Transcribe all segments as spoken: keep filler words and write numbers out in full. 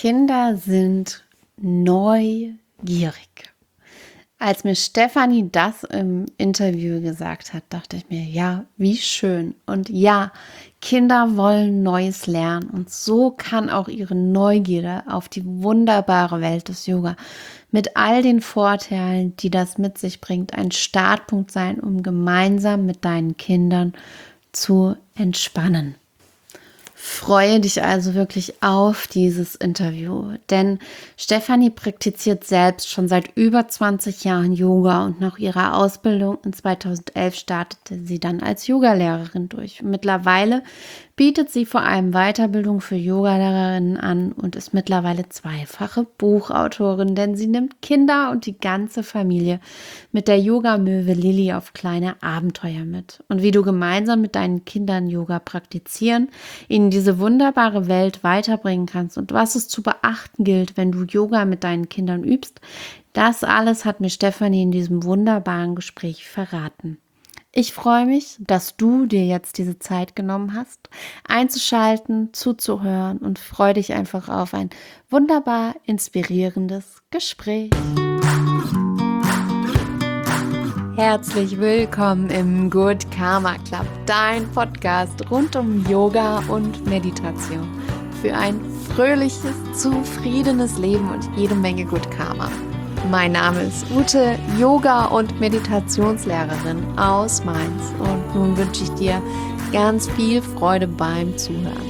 Kinder sind neugierig. Als mir Stefanie das im Interview gesagt hat, dachte ich mir, ja, wie schön. Und ja, Kinder wollen Neues lernen. Und so kann auch ihre Neugierde auf die wunderbare Welt des Yoga mit all den Vorteilen, die das mit sich bringt, ein Startpunkt sein, um gemeinsam mit deinen Kindern zu entspannen. Freue dich also wirklich auf dieses Interview, denn Stefanie praktiziert selbst schon seit über zwanzig Jahren Yoga und nach ihrer Ausbildung in zweitausendelf startete sie dann als Yogalehrerin durch. Mittlerweile bietet sie vor allem Weiterbildung für Yogalehrerinnen an und ist mittlerweile zweifache Buchautorin, denn sie nimmt Kinder und die ganze Familie mit der Yoga-Möwe Lilly auf kleine Abenteuer mit. Und wie du gemeinsam mit deinen Kindern Yoga praktizieren, ihnen diese wunderbare Welt weiterbringen kannst und was es zu beachten gilt, wenn du Yoga mit deinen Kindern übst, das alles hat mir Stefanie in diesem wunderbaren Gespräch verraten. Ich freue mich, dass du dir jetzt diese Zeit genommen hast, einzuschalten, zuzuhören und freue dich einfach auf ein wunderbar inspirierendes Gespräch. Herzlich willkommen im Good Karma Club, dein Podcast rund um Yoga und Meditation für ein fröhliches, zufriedenes Leben und jede Menge Good Karma. Mein Name ist Ute, Yoga- und Meditationslehrerin aus Mainz und nun wünsche ich dir ganz viel Freude beim Zuhören.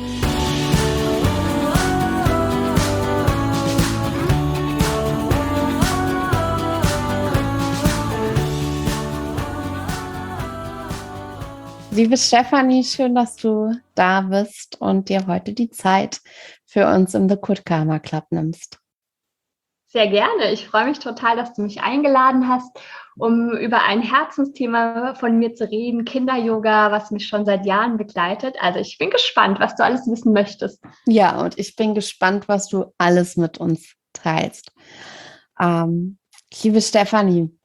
Liebe Stefanie, schön, dass du da bist und dir heute die Zeit für uns im The Good Karma Club nimmst. Sehr gerne. Ich freue mich total, dass du mich eingeladen hast, um über ein Herzensthema von mir zu reden, Kinder-Yoga, was mich schon seit Jahren begleitet. Also ich bin gespannt, was du alles wissen möchtest. Ja, und ich bin gespannt, was du alles mit uns teilst. Ähm, liebe Stefanie,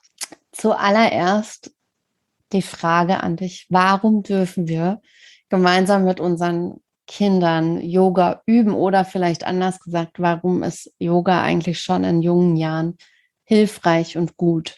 zuallererst die Frage an dich, warum dürfen wir gemeinsam mit unseren Kindern Yoga üben oder vielleicht anders gesagt, warum ist Yoga eigentlich schon in jungen Jahren hilfreich und gut?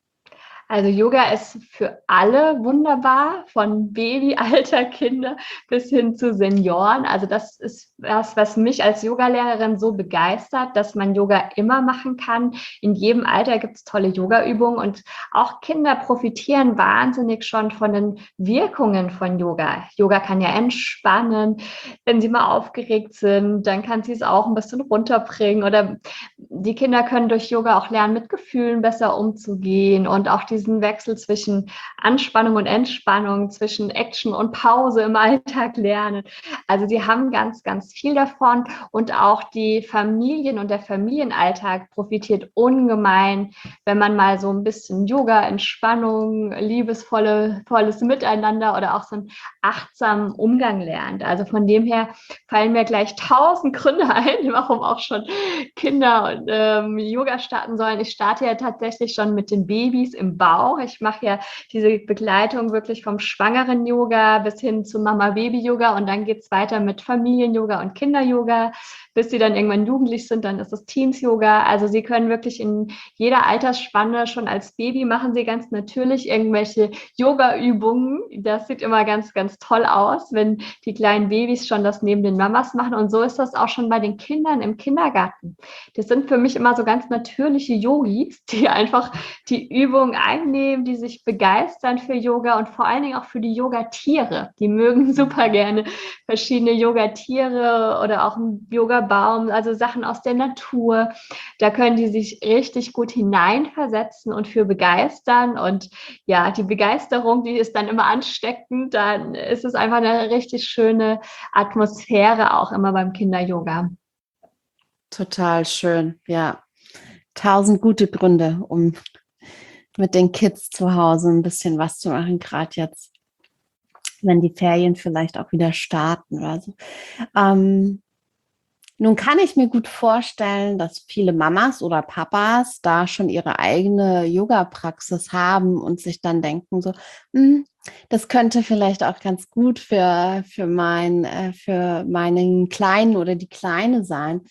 Also Yoga ist für alle wunderbar, von Babyalter Kinder bis hin zu Senioren. Also das ist das, was mich als Yogalehrerin so begeistert, dass man Yoga immer machen kann. In jedem Alter gibt es tolle Yogaübungen und auch Kinder profitieren wahnsinnig schon von den Wirkungen von Yoga. Yoga kann ja entspannen, wenn sie mal aufgeregt sind, dann kann sie es auch ein bisschen runterbringen oder die Kinder können durch Yoga auch lernen, mit Gefühlen besser umzugehen und auch diesen Wechsel zwischen Anspannung und Entspannung, zwischen Action und Pause im Alltag lernen. Also die haben ganz, ganz viel davon und auch die Familien und der Familienalltag profitiert ungemein, wenn man mal so ein bisschen Yoga, Entspannung, liebesvolle, volles Miteinander oder auch so einen achtsamen Umgang lernt. Also von dem her fallen mir gleich tausend Gründe ein, warum auch schon Kinder und ähm, Yoga starten sollen. Ich starte ja tatsächlich schon mit den Babys im Bauch. Ich mache ja diese Begleitung wirklich vom schwangeren Yoga bis hin zu Mama-Baby-Yoga und dann geht es weiter mit Familien-Yoga und Kinder-Yoga, bis sie dann irgendwann jugendlich sind, dann ist es Teens-Yoga. Also sie können wirklich in jeder Altersspanne, schon als Baby machen sie ganz natürlich irgendwelche Yoga-Übungen. Das sieht immer ganz, ganz toll aus, wenn die kleinen Babys schon das neben den Mamas machen und so ist das auch schon bei den Kindern im Kindergarten. Das sind für mich immer so ganz natürliche Yogis, die einfach die Übung einnehmen, die sich begeistern für Yoga und vor allen Dingen auch für die Yogatiere. Die mögen super gerne verschiedene Yogatiere oder auch einen Yogabaum, also Sachen aus der Natur. Da können die sich richtig gut hineinversetzen und für begeistern. Und ja, die Begeisterung, die ist dann immer ansteckend. Dann ist es einfach eine richtig schöne Atmosphäre auch immer beim Kinder-Yoga. Total schön, ja. Tausend gute Gründe, um mit den Kids zu Hause ein bisschen was zu machen, gerade jetzt, wenn die Ferien vielleicht auch wieder starten oder so. Ähm, nun kann ich mir gut vorstellen, dass viele Mamas oder Papas da schon ihre eigene Yoga-Praxis haben und sich dann denken so, hm, das könnte vielleicht auch ganz gut für, für, mein, äh, für meinen Kleinen oder die Kleine sein.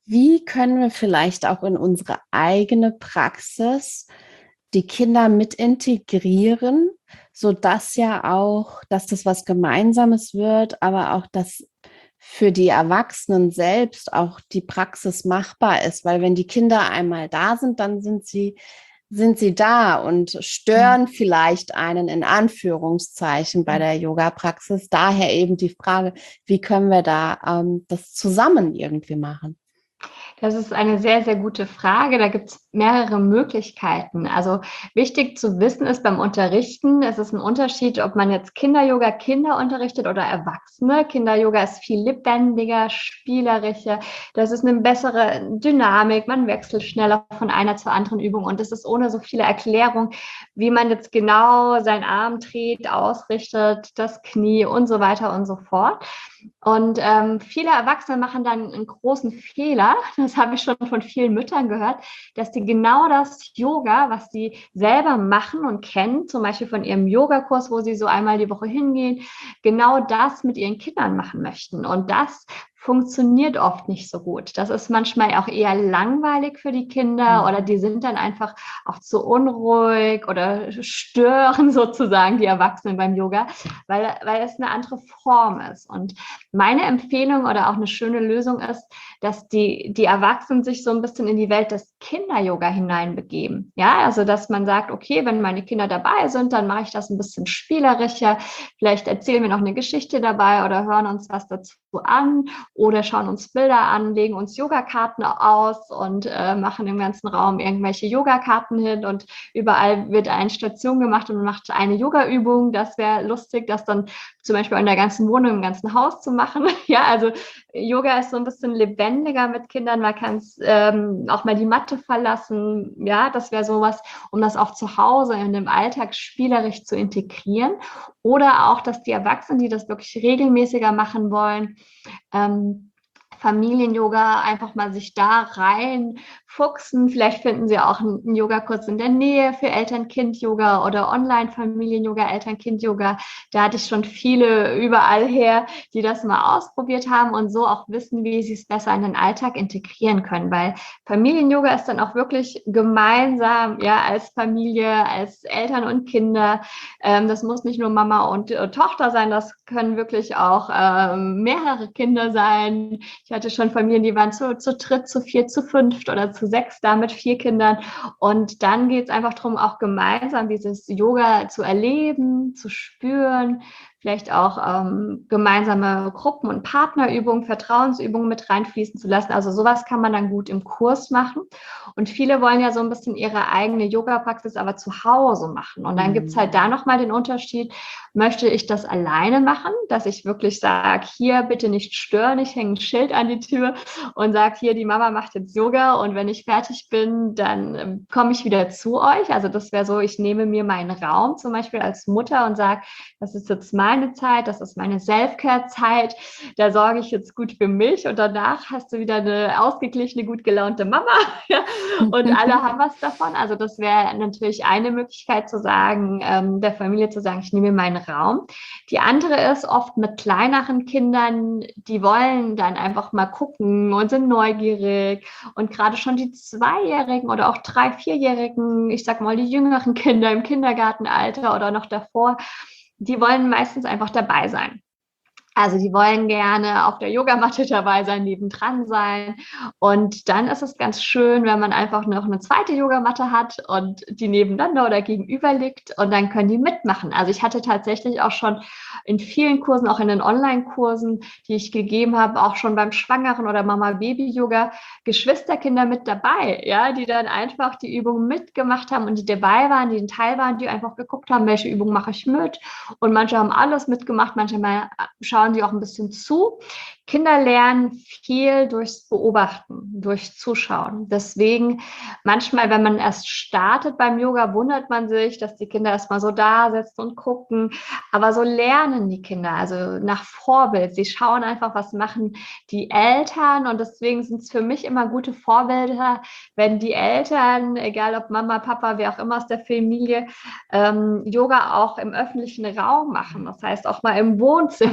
wie können wir vielleicht auch in unsere eigene Praxis die Kinder mit integrieren, sodass ja auch, dass das was Gemeinsames wird, aber auch, dass für die Erwachsenen selbst auch die Praxis machbar ist, weil wenn die Kinder einmal da sind, dann sind sie sind sie da und stören vielleicht einen in Anführungszeichen bei der Yoga-Praxis. Daher eben die Frage, wie können wir da ähm, das zusammen irgendwie machen? Das ist eine sehr, sehr gute Frage. Da gibt es mehrere Möglichkeiten. Also wichtig zu wissen ist beim Unterrichten, es ist ein Unterschied, ob man jetzt Kinder-Yoga Kinder unterrichtet oder Erwachsene. Kinder-Yoga ist viel lebendiger, spielerischer. Das ist eine bessere Dynamik. Man wechselt schneller von einer zur anderen Übung und es ist ohne so viele Erklärungen, wie man jetzt genau seinen Arm dreht, ausrichtet, das Knie und so weiter und so fort. Und ähm, viele Erwachsene machen dann einen großen Fehler, das habe ich schon von vielen Müttern gehört, dass die genau das Yoga, was sie selber machen und kennen, zum Beispiel von ihrem Yogakurs, wo sie so einmal die Woche hingehen, genau das mit ihren Kindern machen möchten. Und das funktioniert oft nicht so gut. Das ist manchmal auch eher langweilig für die Kinder oder die sind dann einfach auch zu unruhig oder stören sozusagen die Erwachsenen beim Yoga, weil, weil es eine andere Form ist. Und meine Empfehlung oder auch eine schöne Lösung ist, dass die, die Erwachsenen sich so ein bisschen in die Welt des Kinder-Yoga hineinbegeben. Ja, also dass man sagt, okay, wenn meine Kinder dabei sind, dann mache ich das ein bisschen spielerischer. Vielleicht erzählen wir noch eine Geschichte dabei oder hören uns was dazu an oder schauen uns Bilder an, legen uns Yogakarten aus und äh, machen im ganzen Raum irgendwelche Yogakarten hin und überall wird eine Station gemacht und man macht eine Yoga-Übung. Das wäre lustig, das dann zum Beispiel in der ganzen Wohnung, im ganzen Haus zu machen. Ja, also Yoga ist so ein bisschen lebendiger mit Kindern. Man kann ähm, auch mal die Matte verlassen. Ja, das wäre sowas, um das auch zu Hause in dem Alltag spielerisch zu integrieren. Oder auch, dass die Erwachsenen, die das wirklich regelmäßiger machen wollen, ähm, Familien-Yoga einfach mal sich da reinfuchsen. Vielleicht finden Sie auch einen Yogakurs in der Nähe für Eltern-Kind-Yoga oder Online-Familien-Yoga, Eltern-Kind-Yoga. Da hatte ich schon viele überall her, die das mal ausprobiert haben und so auch wissen, wie sie es besser in den Alltag integrieren können. Weil Familien-Yoga ist dann auch wirklich gemeinsam, ja, als Familie, als Eltern und Kinder. Ähm, das muss nicht nur Mama und äh, Tochter sein, das können wirklich auch ähm, mehrere Kinder sein. Ich hatte schon Familien, die waren zu, zu dritt, zu vier, zu fünft oder zu sechs da mit vier Kindern. Und dann geht es einfach darum, auch gemeinsam dieses Yoga zu erleben, zu spüren, vielleicht auch ähm, gemeinsame Gruppen- und Partnerübungen, Vertrauensübungen mit reinfließen zu lassen. Also sowas kann man dann gut im Kurs machen. Und viele wollen ja so ein bisschen ihre eigene Yoga-Praxis aber zu Hause machen. Und dann gibt es halt da nochmal den Unterschied, möchte ich das alleine machen, dass ich wirklich sage, hier bitte nicht stören, ich hänge ein Schild an die Tür und sage, hier, die Mama macht jetzt Yoga und wenn ich fertig bin, dann ähm, komme ich wieder zu euch. Also das wäre so, ich nehme mir meinen Raum zum Beispiel als Mutter und sage, das ist jetzt meine Zeit, das ist meine Self-Care-Zeit, da sorge ich jetzt gut für mich und danach hast du wieder eine ausgeglichene, gut gelaunte Mama ja, und alle haben was davon. Also das wäre natürlich eine Möglichkeit zu sagen, ähm, der Familie zu sagen, ich nehme mir meinen Raum. Die andere ist oft mit kleineren Kindern, die wollen dann einfach mal gucken und sind neugierig und gerade schon die Zweijährigen oder auch drei, Vierjährigen, ich sag mal die jüngeren Kinder im Kindergartenalter oder noch davor, die wollen meistens einfach dabei sein. Also die wollen gerne auf der Yogamatte dabei sein, nebendran sein. Und dann ist es ganz schön, wenn man einfach noch eine zweite Yogamatte hat und die nebeneinander oder gegenüber liegt und dann können die mitmachen. Also ich hatte tatsächlich auch schon in vielen Kursen, auch in den Online-Kursen, die ich gegeben habe, auch schon beim Schwangeren oder Mama-Baby-Yoga, Geschwisterkinder mit dabei, ja, die dann einfach die Übungen mitgemacht haben und die dabei waren, die ein Teil waren, die einfach geguckt haben, welche Übung mache ich mit. Und manche haben alles mitgemacht, manche mal schauen die auch ein bisschen zu. Kinder lernen viel durchs Beobachten, durch Zuschauen. Deswegen manchmal, wenn man erst startet beim Yoga, wundert man sich, dass die Kinder erstmal so da sitzen und gucken. Aber so lernen die Kinder, also nach Vorbild. Sie schauen einfach, was machen die Eltern. Und deswegen sind es für mich immer gute Vorbilder, wenn die Eltern, egal ob Mama, Papa, wer auch immer aus der Familie, ähm, Yoga auch im öffentlichen Raum machen. Das heißt, auch mal im Wohnzimmer machen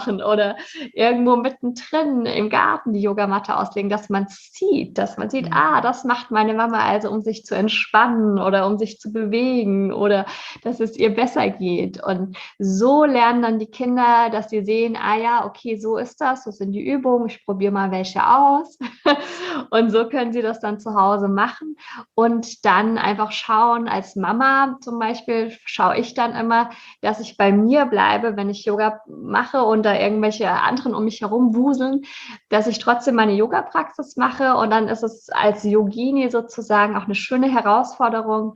machen oder irgendwo mittendrin im Garten die Yogamatte auslegen, dass man es sieht, dass man sieht, Mhm. ah, das macht meine Mama also, um sich zu entspannen oder um sich zu bewegen oder dass es ihr besser geht. Und so lernen dann die Kinder, dass sie sehen, ah ja, okay, so ist das, so sind die Übungen, ich probiere mal welche aus. Und so können sie das dann zu Hause machen und dann einfach schauen, als Mama zum Beispiel, schaue ich dann immer, dass ich bei mir bleibe, wenn ich Yoga mache und da irgendwelche anderen um mich herum wuseln, dass ich trotzdem meine Yoga-Praxis mache und dann ist es als Yogini sozusagen auch eine schöne Herausforderung,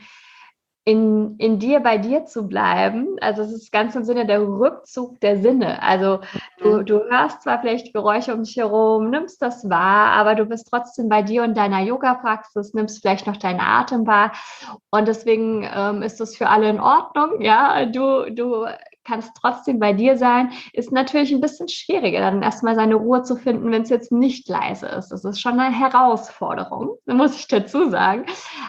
in, in dir bei dir zu bleiben. Also es ist ganz im Sinne der Rückzug der Sinne. Also du, du hörst zwar vielleicht Geräusche um dich herum, nimmst das wahr, aber du bist trotzdem bei dir und deiner Yoga-Praxis, nimmst vielleicht noch deinen Atem wahr. Und deswegen ähm, ist das für alle in Ordnung. Ja, du, du kannst trotzdem bei dir sein. Ist natürlich ein bisschen schwieriger, dann erstmal seine Ruhe zu finden, wenn es jetzt nicht leise ist. Das ist schon eine Herausforderung, muss ich dazu sagen.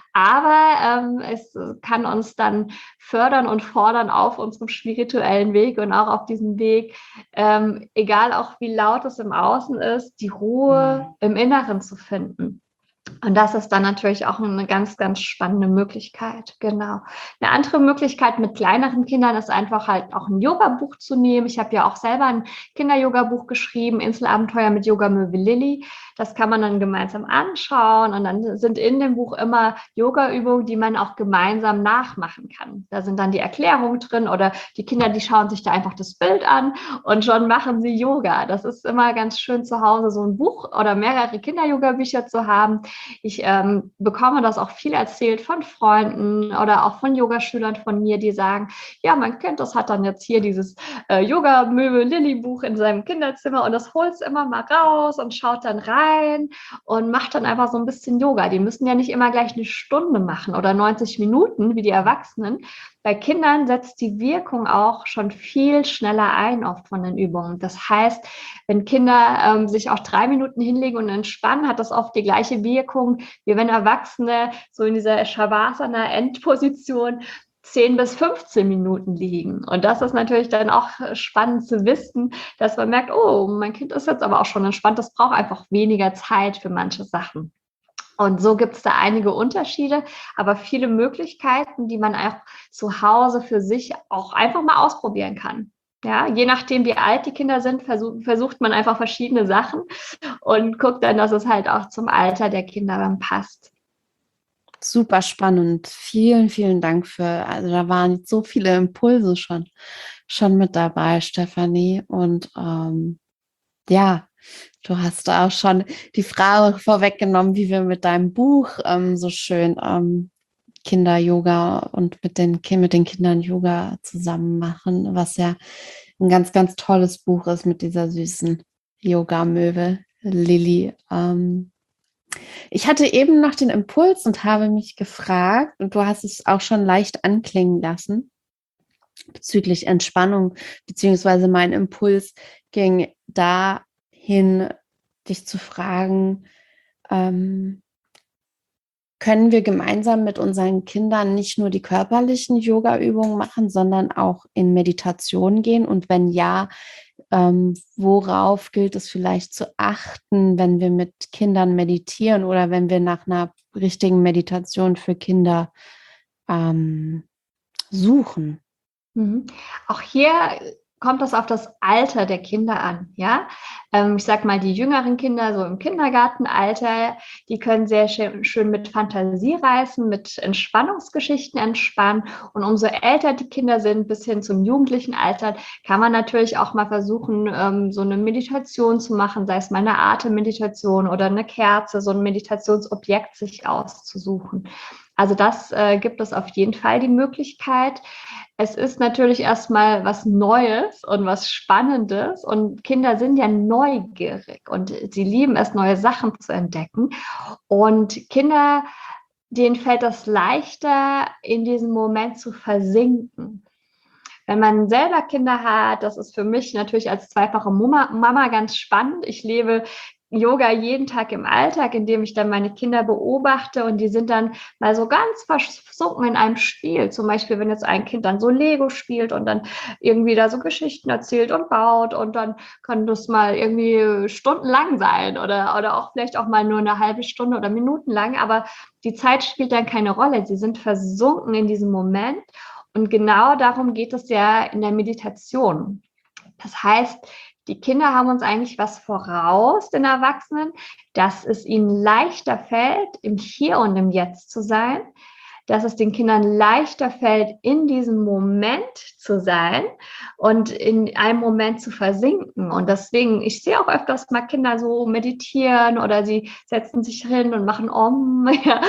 Aber ähm, es kann uns dann fördern und fordern auf unserem spirituellen Weg und auch auf diesem Weg, ähm, egal auch wie laut es im Außen ist, die Ruhe mhm. im Inneren zu finden. Und das ist dann natürlich auch eine ganz, ganz spannende Möglichkeit. Genau. Eine andere Möglichkeit mit kleineren Kindern ist einfach halt auch ein Yoga-Buch zu nehmen. Ich habe ja auch selber ein Kinder-Yoga-Buch geschrieben, Inselabenteuer mit Yoga-Möwe Lilly. Das kann man dann gemeinsam anschauen und dann sind in dem Buch immer Yoga-Übungen, die man auch gemeinsam nachmachen kann. Da sind dann die Erklärungen drin oder die Kinder, die schauen sich da einfach das Bild an und schon machen sie Yoga. Das ist immer ganz schön zu Hause, so ein Buch oder mehrere Kinder-Yoga-Bücher zu haben. Ich ähm, bekomme das auch viel erzählt von Freunden oder auch von Yogaschülern von mir, die sagen, ja, mein Kind, das hat dann jetzt hier dieses äh, Yoga-Möwe-Lilly-Buch in seinem Kinderzimmer und das holt es immer mal raus und schaut dann rein und macht dann einfach so ein bisschen Yoga. Die müssen ja nicht immer gleich eine Stunde machen oder neunzig Minuten wie die Erwachsenen. Bei Kindern setzt die Wirkung auch schon viel schneller ein, oft von den Übungen. Das heißt, wenn Kinder ähm, sich auch drei Minuten hinlegen und entspannen, hat das oft die gleiche Wirkung, wie wenn Erwachsene so in dieser Shavasana-Endposition zehn bis fünfzehn Minuten liegen. Und das ist natürlich dann auch spannend zu wissen, dass man merkt, oh, mein Kind ist jetzt aber auch schon entspannt, das braucht einfach weniger Zeit für manche Sachen. Und so gibt es da einige Unterschiede, aber viele Möglichkeiten, die man auch zu Hause für sich auch einfach mal ausprobieren kann. Ja, je nachdem, wie alt die Kinder sind, versuch, versucht man einfach verschiedene Sachen und guckt dann, dass es halt auch zum Alter der Kinder dann passt. Super spannend. Vielen, vielen Dank für, also da waren jetzt so viele Impulse schon, schon mit dabei, Stefanie. Und ähm, ja, du hast auch schon die Frage vorweggenommen, wie wir mit deinem Buch ähm, so schön ähm, Kinder-Yoga und mit den, mit den Kindern Yoga zusammen machen, was ja ein ganz, ganz tolles Buch ist mit dieser süßen Yoga-Möwe Lilly. Ähm, ich hatte eben noch den Impuls und habe mich gefragt, und du hast es auch schon leicht anklingen lassen, bezüglich Entspannung, beziehungsweise mein Impuls ging dahin, dich zu fragen, ähm, können wir gemeinsam mit unseren Kindern nicht nur die körperlichen Yoga-Übungen machen, sondern auch in Meditation gehen? Und wenn ja, ähm, worauf gilt es vielleicht zu achten, wenn wir mit Kindern meditieren oder wenn wir nach einer richtigen Meditation für Kinder ähm, suchen? Mhm. Auch hier kommt das auf das Alter der Kinder an, ja. Ähm, ich sag mal, die jüngeren Kinder, so im Kindergartenalter, die können sehr schön, schön mit Fantasie reißen, mit Entspannungsgeschichten entspannen. Und umso älter die Kinder sind, bis hin zum jugendlichen Alter, kann man natürlich auch mal versuchen, ähm, so eine Meditation zu machen, sei es mal eine Atemmeditation oder eine Kerze, so ein Meditationsobjekt sich auszusuchen. Also das äh, gibt es auf jeden Fall die Möglichkeit. Es ist natürlich erstmal was Neues und was Spannendes und Kinder sind ja neugierig und sie lieben es, neue Sachen zu entdecken. Und Kinder, denen fällt das leichter, in diesem Moment zu versinken. Wenn man selber Kinder hat, das ist für mich natürlich als zweifache Mama, Mama ganz spannend. Ich lebe Yoga jeden Tag im Alltag, indem ich dann meine Kinder beobachte und die sind dann mal so ganz versunken in einem Spiel. Zum Beispiel, wenn jetzt ein Kind dann so Lego spielt und dann irgendwie da so Geschichten erzählt und baut und dann kann das mal irgendwie stundenlang sein oder, oder auch vielleicht auch mal nur eine halbe Stunde oder minutenlang, aber die Zeit spielt dann keine Rolle. Sie sind versunken in diesem Moment und genau darum geht es ja in der Meditation. Das heißt, die Kinder haben uns eigentlich was voraus, den Erwachsenen, dass es ihnen leichter fällt, im Hier und im Jetzt zu sein, dass es den Kindern leichter fällt, in diesem Moment zu sein und in einem Moment zu versinken. Und deswegen, ich sehe auch öfters mal Kinder so meditieren oder sie setzen sich hin und machen Om ja,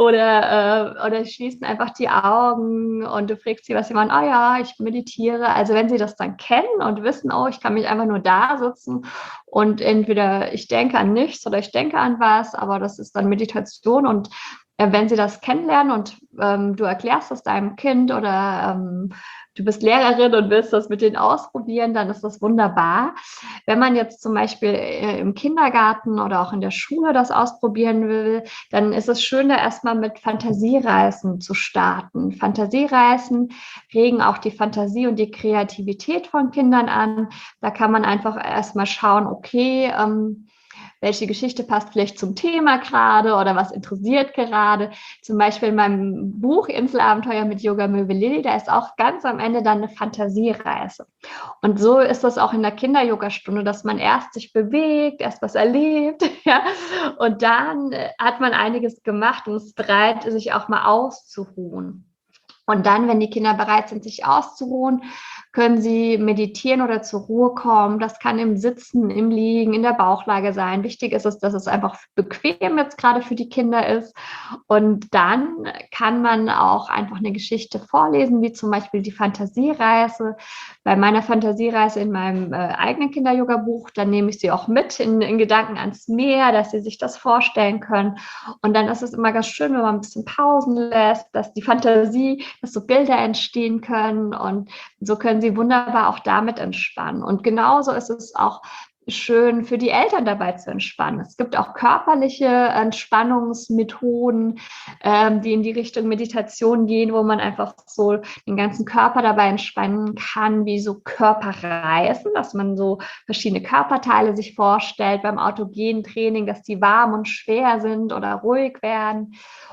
oder, äh, oder schließen einfach die Augen und du fragst sie, was sie machen. Oh ja, ich meditiere. Also wenn sie das dann kennen und wissen, oh, ich kann mich einfach nur da sitzen und entweder ich denke an nichts oder ich denke an was, aber das ist dann Meditation und wenn sie das kennenlernen und ähm, du erklärst das deinem Kind oder ähm, du bist Lehrerin und willst das mit denen ausprobieren, dann ist das wunderbar. Wenn man jetzt zum Beispiel äh, im Kindergarten oder auch in der Schule das ausprobieren will, dann ist es schön, da erstmal mit Fantasiereisen zu starten. Fantasiereisen regen auch die Fantasie und die Kreativität von Kindern an. Da kann man einfach erstmal schauen, okay, ähm, welche Geschichte passt vielleicht zum Thema gerade oder was interessiert gerade. Zum Beispiel in meinem Buch Inselabenteuer mit Yoga Möwe Lilly, da ist auch ganz am Ende dann eine Fantasiereise. Und so ist das auch in der Kinder-Yoga-Stunde, dass man erst sich bewegt, erst was erlebt, ja, und dann hat man einiges gemacht und ist bereit, sich auch mal auszuruhen. Und dann, wenn die Kinder bereit sind, sich auszuruhen, können sie meditieren oder zur Ruhe kommen. Das kann im Sitzen, im Liegen, in der Bauchlage sein. Wichtig ist es, dass es einfach bequem jetzt gerade für die Kinder ist. Und dann kann man auch einfach eine Geschichte vorlesen, wie zum Beispiel die Fantasiereise. Bei meiner Fantasiereise in meinem äh, eigenen Kinder-Yoga-Buch, dann nehme ich sie auch mit in, in Gedanken ans Meer, dass sie sich das vorstellen können. Und dann ist es immer ganz schön, wenn man ein bisschen Pausen lässt, dass die Fantasie, dass so Bilder entstehen können und so können sie wunderbar auch damit entspannen. Und genauso ist es auch schön für die Eltern dabei zu entspannen. Es gibt auch körperliche Entspannungsmethoden, ähm, die in die Richtung Meditation gehen, wo man einfach so den ganzen Körper dabei entspannen kann, wie so Körperreisen, dass man so verschiedene Körperteile sich vorstellt beim autogenen Training, dass die warm und schwer sind oder ruhig werden.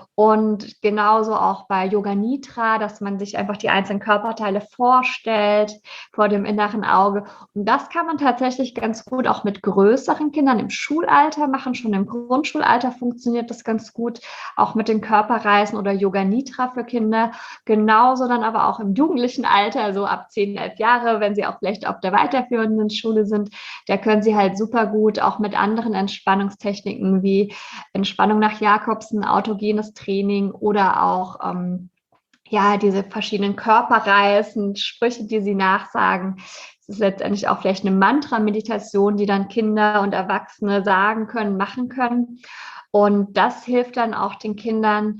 Und genauso auch bei Yoga Nidra, dass man sich einfach die einzelnen Körperteile vorstellt vor dem inneren Auge. Und das kann man tatsächlich ganz gut auch mit größeren Kindern im Schulalter machen. Schon im Grundschulalter funktioniert das ganz gut, auch mit den Körperreisen oder Yoga Nidra für Kinder. Genauso dann aber auch im jugendlichen Alter, also ab zehn, elf Jahre, wenn sie auch vielleicht auf der weiterführenden Schule sind, da können sie halt super gut auch mit anderen Entspannungstechniken wie Entspannung nach Jakobsen, autogenes Training oder auch ähm, ja, diese verschiedenen Körperreisen, Sprüche, die sie nachsagen. Es ist letztendlich auch vielleicht eine Mantra-Meditation, die dann Kinder und Erwachsene sagen können, machen können. Und das hilft dann auch den Kindern,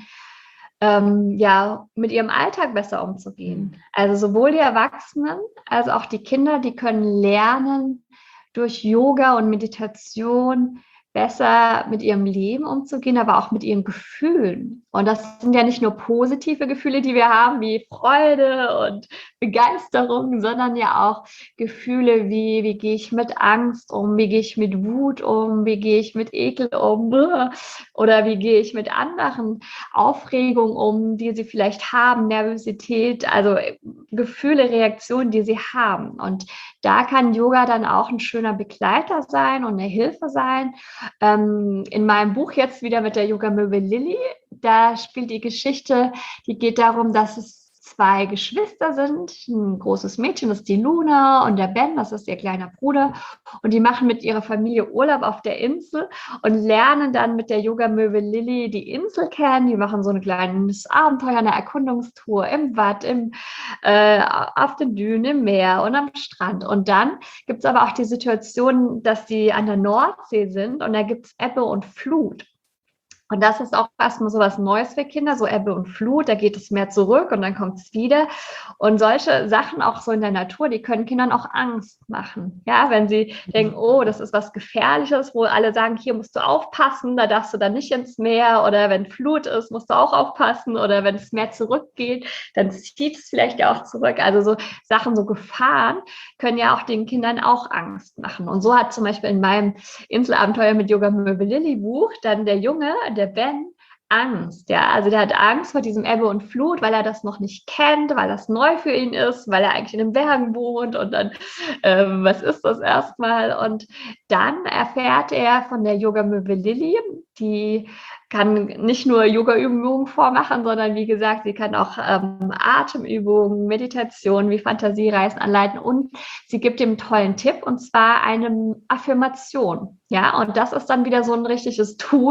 ähm, ja, mit ihrem Alltag besser umzugehen. Also sowohl die Erwachsenen als auch die Kinder, die können lernen, durch Yoga und Meditation besser mit ihrem Leben umzugehen, aber auch mit ihren Gefühlen. Und das sind ja nicht nur positive Gefühle, die wir haben, wie Freude und Begeisterung, sondern ja auch Gefühle wie, wie gehe ich mit Angst um, wie gehe ich mit Wut um, wie gehe ich mit Ekel um oder wie gehe ich mit anderen Aufregungen um, die sie vielleicht haben, Nervosität, also Gefühle, Reaktionen, die sie haben. Und da kann Yoga dann auch ein schöner Begleiter sein und eine Hilfe sein. Ähm, in meinem Buch jetzt wieder mit der Yoga Möwe Lilly, da spielt die Geschichte, die geht darum, dass es zwei Geschwister sind. Ein großes Mädchen, das ist die Luna, und der Ben, das ist ihr kleiner Bruder. Und die machen mit ihrer Familie Urlaub auf der Insel und lernen dann mit der Yoga Möwe Lilly die Insel kennen. Die machen so ein kleines Abenteuer, eine Erkundungstour im Watt, im, äh, auf den Dünen, im Meer und am Strand. Und dann gibt es aber auch die Situation, dass sie an der Nordsee sind und da gibt es Ebbe und Flut. Und das ist auch erstmal so was Neues für Kinder, so Ebbe und Flut, da geht es mehr zurück und dann kommt es wieder. Und solche Sachen auch so in der Natur, die können Kindern auch Angst machen. Ja, wenn sie denken, oh, das ist was Gefährliches, wo alle sagen, hier musst du aufpassen, da darfst du dann nicht ins Meer, oder wenn Flut ist, musst du auch aufpassen, oder wenn das Meer zurückgeht, dann zieht es vielleicht ja auch zurück. Also so Sachen, so Gefahren können ja auch den Kindern auch Angst machen. Und so hat zum Beispiel in meinem Inselabenteuer mit Yoga Möbel Lilly Buch dann der Junge, der Ben, Angst, ja, also der hat Angst vor diesem Ebbe und Flut, weil er das noch nicht kennt, weil das neu für ihn ist, weil er eigentlich in den Bergen wohnt und dann, ähm, was ist das erstmal? Und dann erfährt er von der Yoga-Möwe Lilly, die kann nicht nur Yoga-Übungen vormachen, sondern wie gesagt, sie kann auch ähm, Atemübungen, Meditation wie Fantasiereisen anleiten, und sie gibt ihm einen tollen Tipp, und zwar eine Affirmation. Ja, und das ist dann wieder so ein richtiges Tool,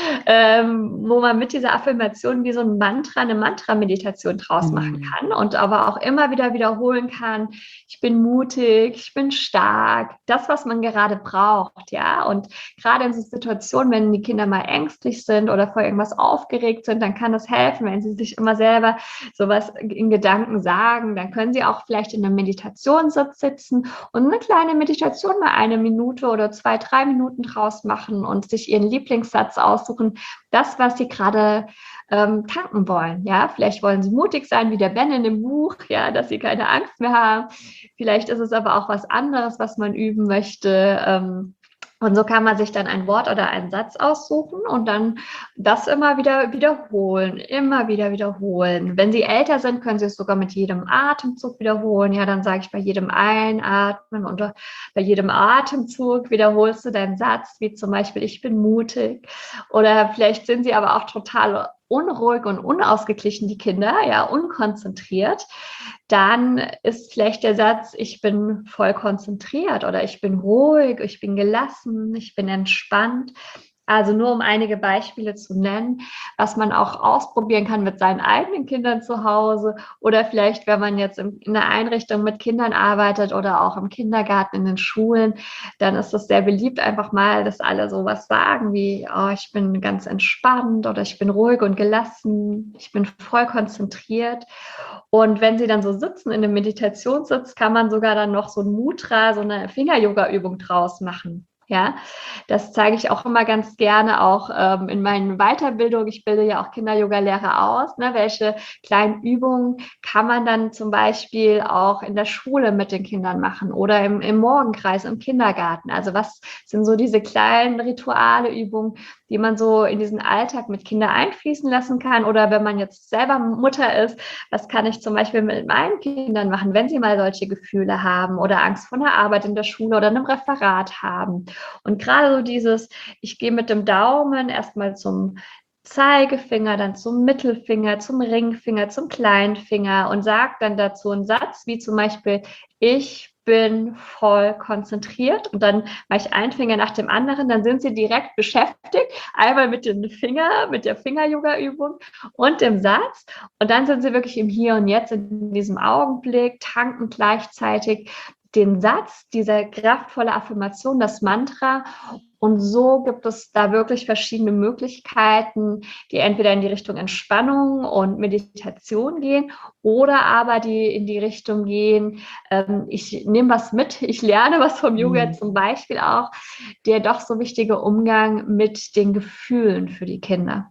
ähm, wo man mit dieser Affirmation wie so ein Mantra, eine Mantra-Meditation draus machen Mhm. kann und aber auch immer wieder wiederholen kann: Ich bin mutig, ich bin stark, das, was man gerade braucht, ja. Und gerade in so Situationen, wenn die Kinder mal ängstlich sind oder vor irgendwas aufgeregt sind, dann kann es helfen, wenn sie sich immer selber sowas in Gedanken sagen. Dann können sie auch vielleicht in einem Meditationssitz sitzen und eine kleine Meditation mal eine Minute oder zwei, drei Minuten draus machen und sich ihren Lieblingssatz aussuchen, das, was sie gerade ähm, tanken wollen. Ja, vielleicht wollen sie mutig sein, wie der Ben in dem Buch, ja, dass sie keine Angst mehr haben. Vielleicht ist es aber auch was anderes, was man üben möchte. Ähm, und so kann man sich dann ein Wort oder einen Satz aussuchen und dann das immer wieder wiederholen, immer wieder wiederholen. Wenn sie älter sind, können sie es sogar mit jedem Atemzug wiederholen. Ja, dann sage ich bei jedem Einatmen und bei jedem Atemzug wiederholst du deinen Satz, wie zum Beispiel: Ich bin mutig. Oder vielleicht sind sie aber auch total unruhig und unausgeglichen, die Kinder, ja, unkonzentriert. Dann ist vielleicht der Satz: Ich bin voll konzentriert, oder ich bin ruhig, ich bin gelassen, ich bin entspannt. Also nur um einige Beispiele zu nennen, was man auch ausprobieren kann mit seinen eigenen Kindern zu Hause, oder vielleicht, wenn man jetzt in einer Einrichtung mit Kindern arbeitet oder auch im Kindergarten, in den Schulen, dann ist es sehr beliebt, einfach mal, dass alle sowas sagen wie: Oh, ich bin ganz entspannt, oder ich bin ruhig und gelassen, ich bin voll konzentriert. Und wenn sie dann so sitzen in einem Meditationssitz, kann man sogar dann noch so ein Mudra, so eine Finger-Yoga-Übung draus machen. Ja, das zeige ich auch immer ganz gerne, auch ähm, in meinen Weiterbildungen. Ich bilde ja auch Kinder-Yoga-Lehrer aus. Ne? Welche kleinen Übungen kann man dann zum Beispiel auch in der Schule mit den Kindern machen oder im, im Morgenkreis, im Kindergarten? Also was sind so diese kleinen Rituale, Übungen, die man so in diesen Alltag mit Kindern einfließen lassen kann? Oder wenn man jetzt selber Mutter ist, was kann ich zum Beispiel mit meinen Kindern machen, wenn sie mal solche Gefühle haben oder Angst vor einer Arbeit in der Schule oder einem Referat haben? Und gerade so dieses: Ich gehe mit dem Daumen erstmal zum Zeigefinger, dann zum Mittelfinger, zum Ringfinger, zum Kleinfinger und sage dann dazu einen Satz, wie zum Beispiel: Ich bin voll konzentriert, und dann mache ich einen Finger nach dem anderen, dann sind sie direkt beschäftigt, einmal mit dem Finger, mit der Finger-Yoga-Übung und dem Satz, und dann sind sie wirklich im Hier und Jetzt, in diesem Augenblick, tanken gleichzeitig den Satz, diese kraftvolle Affirmation, das Mantra. Und so gibt es da wirklich verschiedene Möglichkeiten, die entweder in die Richtung Entspannung und Meditation gehen oder aber die in die Richtung gehen: ähm, ich nehme was mit, ich lerne was vom Yoga, Mhm. zum Beispiel auch der doch so wichtige Umgang mit den Gefühlen für die Kinder.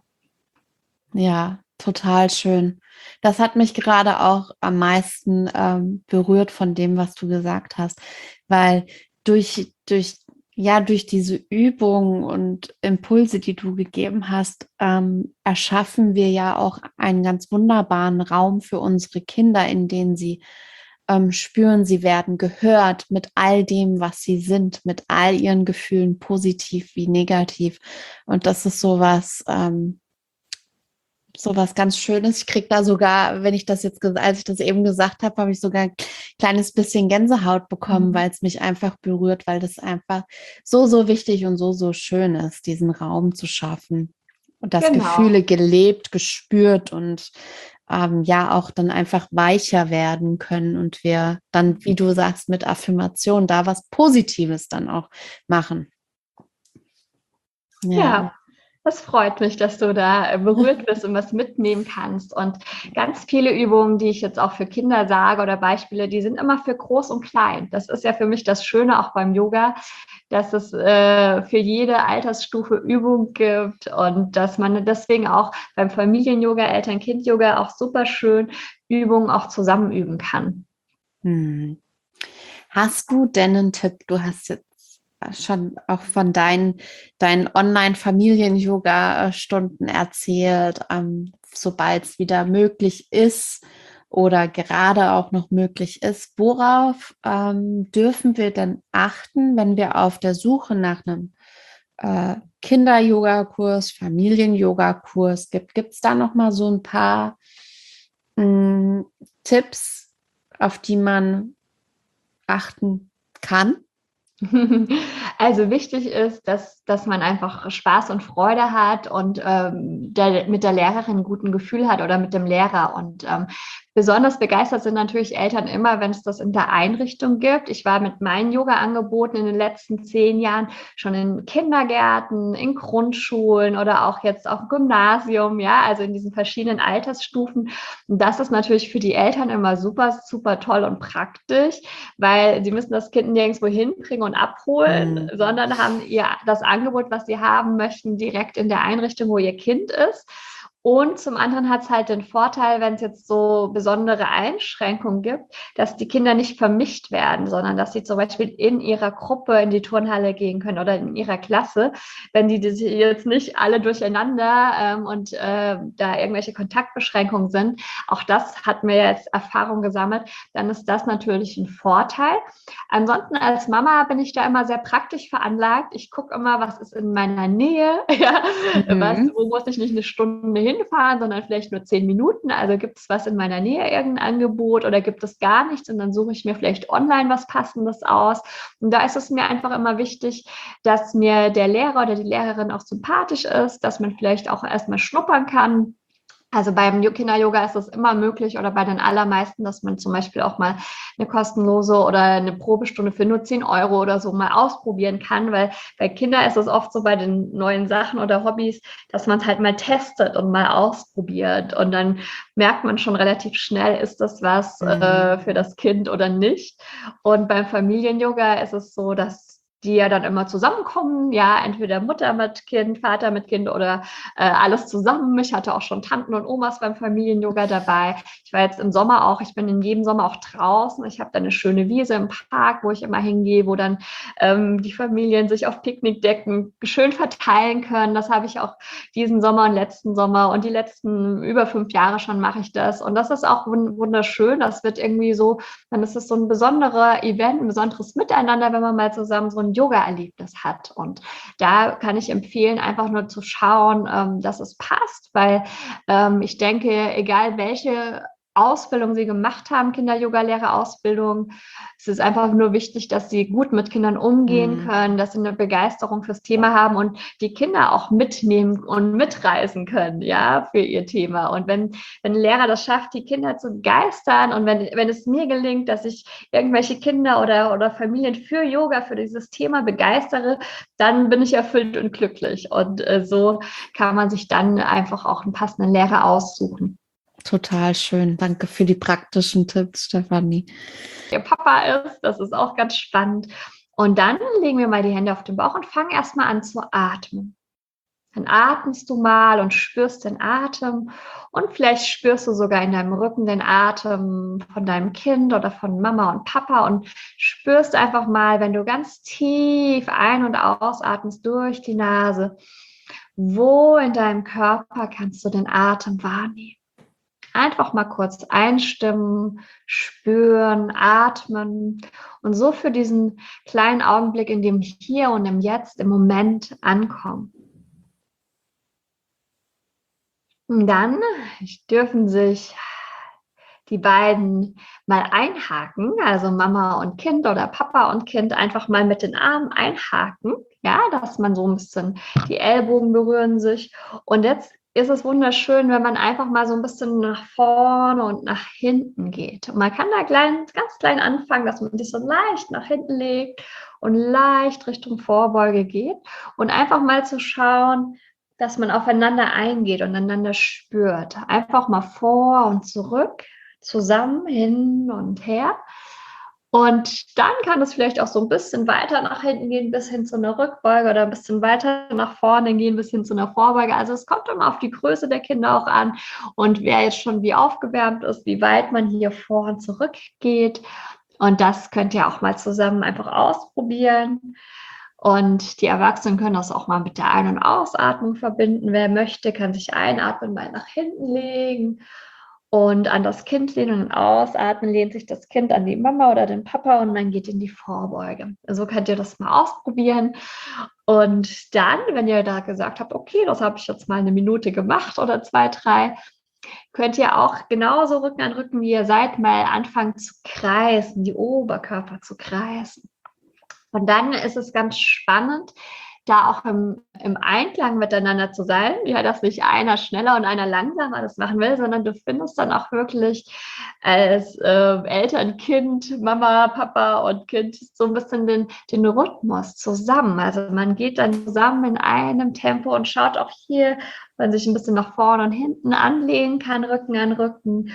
Ja, total schön. Das hat mich gerade auch am meisten ähm, berührt von dem, was du gesagt hast, weil durch, durch, ja, durch diese Übungen und Impulse, die du gegeben hast, ähm, erschaffen wir ja auch einen ganz wunderbaren Raum für unsere Kinder, in dem sie ähm, spüren, sie werden gehört mit all dem, was sie sind, mit all ihren Gefühlen, positiv wie negativ. Und das ist sowas, ähm, so was ganz Schönes. Ich kriege da sogar, wenn ich das jetzt, als ich das eben gesagt habe, habe ich sogar ein kleines bisschen Gänsehaut bekommen, Mhm. weil es mich einfach berührt, weil das einfach so, so wichtig und so, so schön ist, diesen Raum zu schaffen und dass Genau. Gefühle gelebt, gespürt und ähm, ja auch dann einfach weicher werden können und wir dann, wie du sagst, mit Affirmation da was Positives dann auch machen. Ja. Ja. Das freut mich, dass du da berührt bist und was mitnehmen kannst. Und ganz viele Übungen, die ich jetzt auch für Kinder sage oder Beispiele, die sind immer für groß und klein. Das ist ja für mich das Schöne auch beim Yoga, dass es äh, für jede Altersstufe Übung gibt und dass man deswegen auch beim Familien-Yoga, Eltern-Kind-Yoga auch super schön Übungen auch zusammen üben kann. Hm. Hast du denn einen Tipp? Du hast jetzt schon auch von deinen, deinen Online-Familien-Yoga-Stunden erzählt, ähm, sobald es wieder möglich ist oder gerade auch noch möglich ist. Worauf ähm, dürfen wir denn achten, wenn wir auf der Suche nach einem äh, Kinder-Yoga-Kurs, Familien-Yoga-Kurs gibt? Gibt es da noch mal so ein paar mh, Tipps, auf die man achten kann? Also wichtig ist, dass, dass man einfach Spaß und Freude hat und ähm, der, mit der Lehrerin ein gutes Gefühl hat oder mit dem Lehrer. Und ähm, besonders begeistert sind natürlich Eltern immer, wenn es das in der Einrichtung gibt. Ich war mit meinen Yoga-Angeboten in den letzten zehn Jahren schon in Kindergärten, in Grundschulen oder auch jetzt auf dem Gymnasium, ja, also in diesen verschiedenen Altersstufen. Und das ist natürlich für die Eltern immer super, super toll und praktisch, weil sie müssen das Kind nirgendwo hinbringen und abholen, Hm. sondern haben ihr das Angebot, was sie haben möchten, direkt in der Einrichtung, wo ihr Kind ist. Und zum anderen hat es halt den Vorteil, wenn es jetzt so besondere Einschränkungen gibt, dass die Kinder nicht vermischt werden, sondern dass sie zum Beispiel in ihrer Gruppe in die Turnhalle gehen können oder in ihrer Klasse, wenn die das jetzt nicht alle durcheinander ähm, und äh, da irgendwelche Kontaktbeschränkungen sind. Auch das hat mir jetzt Erfahrung gesammelt. Dann ist das natürlich ein Vorteil. Ansonsten als Mama bin ich da immer sehr praktisch veranlagt. Ich gucke immer, was ist in meiner Nähe, ja, was, Mhm. wo muss ich nicht eine Stunde hinfahren, sondern vielleicht nur zehn Minuten. Also gibt es was in meiner Nähe, irgendein Angebot oder gibt es gar nichts und dann suche ich mir vielleicht online was Passendes aus. Und da ist es mir einfach immer wichtig, dass mir der Lehrer oder die Lehrerin auch sympathisch ist, dass man vielleicht auch erstmal schnuppern kann. Also beim Kinder-Yoga ist es immer möglich oder bei den allermeisten, dass man zum Beispiel auch mal eine kostenlose oder eine Probestunde für nur zehn Euro oder so mal ausprobieren kann, weil bei Kindern ist es oft so bei den neuen Sachen oder Hobbys, dass man es halt mal testet und mal ausprobiert und dann merkt man schon relativ schnell, ist das was Mhm. äh, für das Kind oder nicht. Und beim Familien-Yoga ist es so, dass die ja dann immer zusammenkommen, ja, entweder Mutter mit Kind, Vater mit Kind oder äh, alles zusammen. Ich hatte auch schon Tanten und Omas beim Familien-Yoga dabei. Ich war jetzt im Sommer auch, ich bin in jedem Sommer auch draußen. Ich habe da eine schöne Wiese im Park, wo ich immer hingehe, wo dann ähm, die Familien sich auf Picknickdecken schön verteilen können. Das habe ich auch diesen Sommer und letzten Sommer und die letzten über fünf Jahre schon mache ich das. Und das ist auch wunderschön. Das wird irgendwie so, dann ist es so ein besonderer Event, ein besonderes Miteinander, wenn man mal zusammen so ein Yoga-Erlebnis hat. Und da kann ich empfehlen, einfach nur zu schauen, ähm, dass es passt, weil ähm, ich denke, egal welche Ausbildung sie gemacht haben, Kinder-Yoga-Lehrer-Ausbildung, es ist einfach nur wichtig, dass sie gut mit Kindern umgehen Mhm. können, dass sie eine Begeisterung fürs Thema haben und die Kinder auch mitnehmen und mitreisen können, ja, für ihr Thema. Und wenn, wenn ein Lehrer das schafft, die Kinder zu begeistern und wenn, wenn es mir gelingt, dass ich irgendwelche Kinder oder, oder Familien für Yoga, für dieses Thema begeistere, dann bin ich erfüllt und glücklich. Und äh, so kann man sich dann einfach auch einen passenden Lehrer aussuchen. Total schön. Danke für die praktischen Tipps, Stefanie. Ihr Papa ist, das ist auch ganz spannend. Und dann legen wir mal die Hände auf den Bauch und fangen erstmal an zu atmen. Dann atmest du mal und spürst den Atem und vielleicht spürst du sogar in deinem Rücken den Atem von deinem Kind oder von Mama und Papa und spürst einfach mal, wenn du ganz tief ein- und ausatmest durch die Nase, wo in deinem Körper kannst du den Atem wahrnehmen. Einfach mal kurz einstimmen, spüren, atmen und so für diesen kleinen Augenblick in dem Hier und im Jetzt, im Moment ankommen. Und dann dürfen sich die beiden mal einhaken, also Mama und Kind oder Papa und Kind einfach mal mit den Armen einhaken, ja, dass man so ein bisschen die Ellbogen berühren sich. Und jetzt ist es wunderschön, wenn man einfach mal so ein bisschen nach vorne und nach hinten geht. Und man kann da klein, ganz klein anfangen, dass man sich so leicht nach hinten legt und leicht Richtung Vorbeuge geht und einfach mal zu schauen, dass man aufeinander eingeht und einander spürt. Einfach mal vor und zurück, zusammen, hin und her. Und dann kann es vielleicht auch so ein bisschen weiter nach hinten gehen, bis hin zu einer Rückbeuge oder ein bisschen weiter nach vorne gehen, bis hin zu einer Vorbeuge. Also es kommt immer auf die Größe der Kinder auch an und wer jetzt schon wie aufgewärmt ist, wie weit man hier vor und zurück geht. Und das könnt ihr auch mal zusammen einfach ausprobieren. Und die Erwachsenen können das auch mal mit der Ein- und Ausatmung verbinden. Wer möchte, kann sich einatmen, mal nach hinten legen und an das Kind lehnen und ausatmen, lehnt sich das Kind an die Mama oder den Papa und man geht in die Vorbeuge. So könnt ihr das mal ausprobieren. Und dann, wenn ihr da gesagt habt, okay, das habe ich jetzt mal eine Minute gemacht oder zwei, drei, könnt ihr auch genauso Rücken an Rücken, wie ihr seid, mal anfangen zu kreisen, die Oberkörper zu kreisen. Und dann ist es ganz spannend, da auch im, im Einklang miteinander zu sein, ja, dass nicht einer schneller und einer langsamer das machen will, sondern du findest dann auch wirklich als äh, Eltern, Kind, Mama, Papa und Kind so ein bisschen den, den Rhythmus zusammen. Also man geht dann zusammen in einem Tempo und schaut auch hier, man sich ein bisschen nach vorne und hinten anlehnen kann, Rücken an Rücken.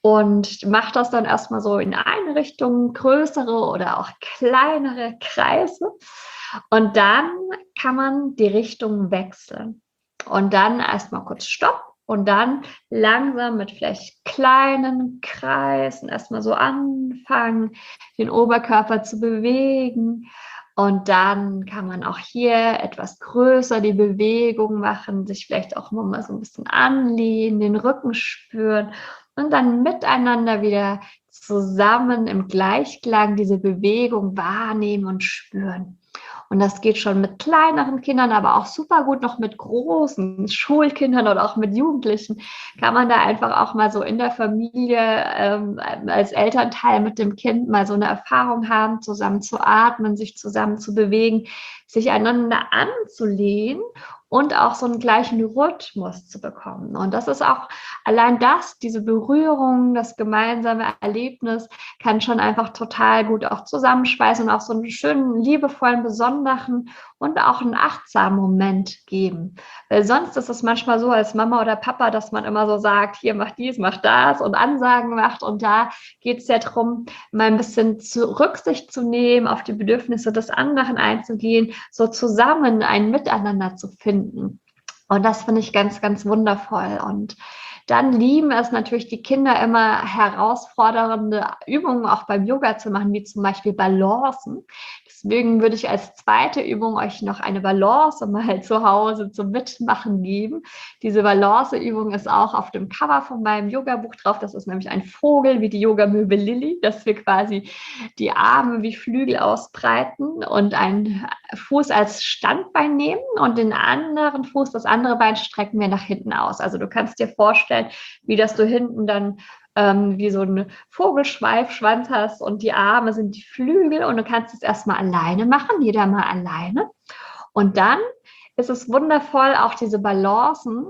Und macht das dann erstmal so in eine Richtung, größere oder auch kleinere Kreise. Und dann kann man die Richtung wechseln. Und dann erstmal kurz Stopp und dann langsam mit vielleicht kleinen Kreisen erstmal so anfangen, den Oberkörper zu bewegen. Und dann kann man auch hier etwas größer die Bewegung machen, sich vielleicht auch mal so ein bisschen anlehnen, den Rücken spüren und dann miteinander wieder zusammen im Gleichklang diese Bewegung wahrnehmen und spüren. Und das geht schon mit kleineren Kindern, aber auch super gut noch mit großen Schulkindern oder auch mit Jugendlichen. Kann man da einfach auch mal so in der Familie ähm, als Elternteil mit dem Kind mal so eine Erfahrung haben, zusammen zu atmen, sich zusammen zu bewegen, sich einander anzulehnen und auch so einen gleichen Rhythmus zu bekommen. Und das ist auch allein das, diese Berührung, das gemeinsame Erlebnis kann schon einfach total gut auch zusammenschweißen und auch so einen schönen, liebevollen, besonderen und auch einen achtsamen Moment geben. Weil sonst ist es manchmal so als Mama oder Papa, dass man immer so sagt, hier mach dies, mach das und Ansagen macht. Und da geht es ja darum, mal ein bisschen zu, Rücksicht zu nehmen, auf die Bedürfnisse des anderen einzugehen, so zusammen ein Miteinander zu finden. Und das finde ich ganz, ganz wundervoll. Und dann lieben es natürlich die Kinder immer herausfordernde Übungen auch beim Yoga zu machen, wie zum Beispiel Balancen. Deswegen würde ich als zweite Übung euch noch eine Balance mal zu Hause zum Mitmachen geben. Diese Balanceübung ist auch auf dem Cover von meinem Yoga-Buch drauf. Das ist nämlich ein Vogel wie die Yogamöwe Lilly, dass wir quasi die Arme wie Flügel ausbreiten und einen Fuß als Standbein nehmen und den anderen Fuß, das andere Bein strecken wir nach hinten aus. Also du kannst dir vorstellen, wie das du hinten dann ähm, wie so einen Vogelschweifschwanz hast und die Arme sind die Flügel und du kannst es erstmal alleine machen, jeder mal alleine. Und dann ist es wundervoll, auch diese Balancen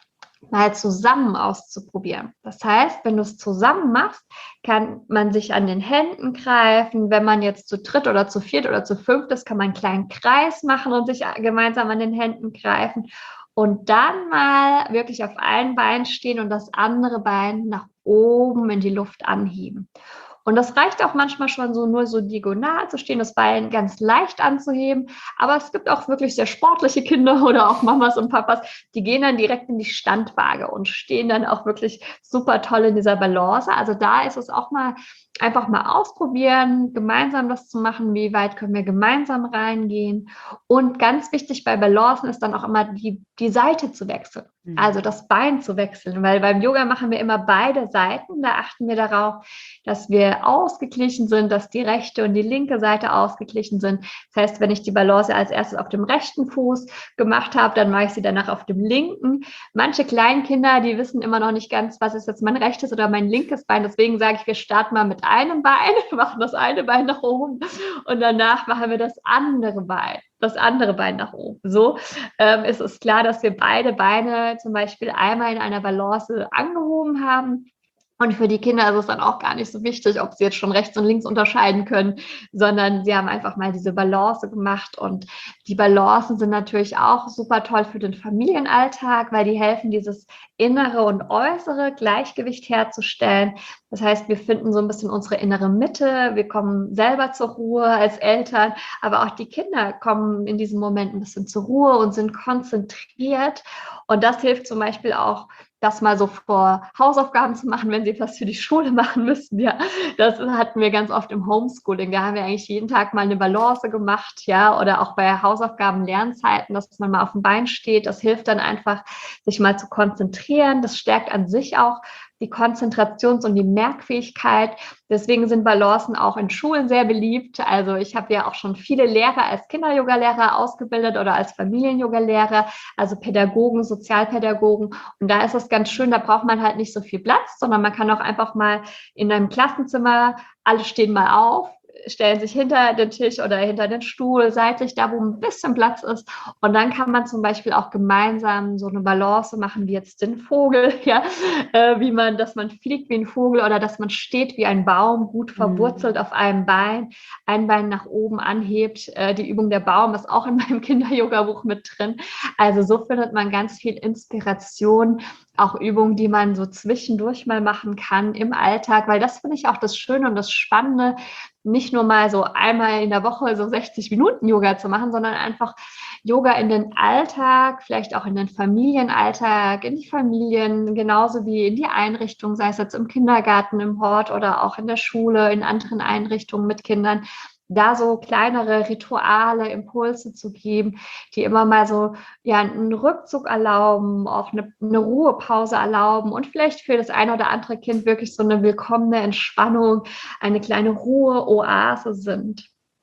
mal zusammen auszuprobieren. Das heißt, wenn du es zusammen machst, kann man sich an den Händen greifen. Wenn man jetzt zu dritt oder zu viert oder zu fünft ist, kann man einen kleinen Kreis machen und sich gemeinsam an den Händen greifen. Und dann mal wirklich auf einem Bein stehen und das andere Bein nach oben in die Luft anheben. Und das reicht auch manchmal schon so nur so diagonal zu stehen, das Bein ganz leicht anzuheben. Aber es gibt auch wirklich sehr sportliche Kinder oder auch Mamas und Papas, die gehen dann direkt in die Standwaage und stehen dann auch wirklich super toll in dieser Balance. Also da ist es auch mal einfach mal ausprobieren, gemeinsam das zu machen. Wie weit können wir gemeinsam reingehen? Und ganz wichtig bei Balancen ist dann auch immer die, die Seite zu wechseln. Also das Bein zu wechseln, weil beim Yoga machen wir immer beide Seiten. Da achten wir darauf, dass wir ausgeglichen sind, dass die rechte und die linke Seite ausgeglichen sind. Das heißt, wenn ich die Balance als erstes auf dem rechten Fuß gemacht habe, dann mache ich sie danach auf dem linken. Manche Kleinkinder, die wissen immer noch nicht ganz, was ist jetzt mein rechtes oder mein linkes Bein. Deswegen sage ich, wir starten mal mit einem Bein, machen das eine Bein nach oben und danach machen wir das andere Bein. das andere Bein nach oben. So ähm, ist es klar, dass wir beide Beine zum Beispiel einmal in einer Balance angehoben haben Und für die Kinder ist es dann auch gar nicht so wichtig, ob sie jetzt schon rechts und links unterscheiden können, sondern sie haben einfach mal diese Balance gemacht. Und die Balancen sind natürlich auch super toll für den Familienalltag, weil die helfen, dieses innere und äußere Gleichgewicht herzustellen. Das heißt, wir finden so ein bisschen unsere innere Mitte, wir kommen selber zur Ruhe als Eltern, aber auch die Kinder kommen in diesem Moment ein bisschen zur Ruhe und sind konzentriert. Und das hilft zum Beispiel auch, das mal so vor Hausaufgaben zu machen, wenn sie was für die Schule machen müssen. Ja, das hatten wir ganz oft im Homeschooling. Da haben wir eigentlich jeden Tag mal eine Balance gemacht, ja, oder auch bei Hausaufgaben, Lernzeiten, dass man mal auf dem Bein steht. Das hilft dann einfach, sich mal zu konzentrieren. Das stärkt an sich auch die Konzentrations- und die Merkfähigkeit. Deswegen sind Balancen auch in Schulen sehr beliebt. Also ich habe ja auch schon viele Lehrer als Kinder-Yoga-Lehrer ausgebildet oder als Familien-Yoga-Lehrer, also Pädagogen, Sozialpädagogen. Und da ist es ganz schön, da braucht man halt nicht so viel Platz, sondern man kann auch einfach mal in einem Klassenzimmer, alle stehen mal auf, stellen sich hinter den Tisch oder hinter den Stuhl, seitlich da, wo ein bisschen Platz ist. Und dann kann man zum Beispiel auch gemeinsam so eine Balance machen, wie jetzt den Vogel, ja, äh, wie man, dass man fliegt wie ein Vogel oder dass man steht wie ein Baum, gut verwurzelt Mhm. auf einem Bein, ein Bein nach oben anhebt. Äh, die Übung der Baum ist auch in meinem Kinder-Yoga-Buch mit drin. Also so findet man ganz viel Inspiration, auch Übungen, die man so zwischendurch mal machen kann im Alltag, weil das finde ich auch das Schöne und das Spannende, nicht nur mal so einmal in der Woche so sechzig Minuten Yoga zu machen, sondern einfach Yoga in den Alltag, vielleicht auch in den Familienalltag, in die Familien, genauso wie in die Einrichtung, sei es jetzt im Kindergarten, im Hort oder auch in der Schule, in anderen Einrichtungen mit Kindern, da so kleinere Rituale, Impulse zu geben, die immer mal so ja einen Rückzug erlauben, auch eine, eine Ruhepause erlauben und vielleicht für das eine oder andere Kind wirklich so eine willkommene Entspannung, eine kleine Ruhe-Oase sind.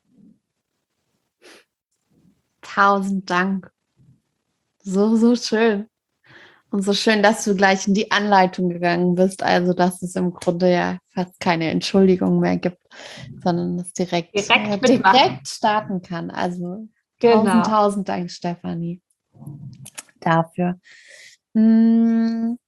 Tausend Dank. So, so schön. Und so schön, dass du gleich in die Anleitung gegangen bist, also dass es im Grunde ja fast keine Entschuldigung mehr gibt, sondern es direkt, äh, Direkt mitmachen. direkt starten kann. Also tausend, Genau. tausend Dank, Stefanie, dafür. Hm,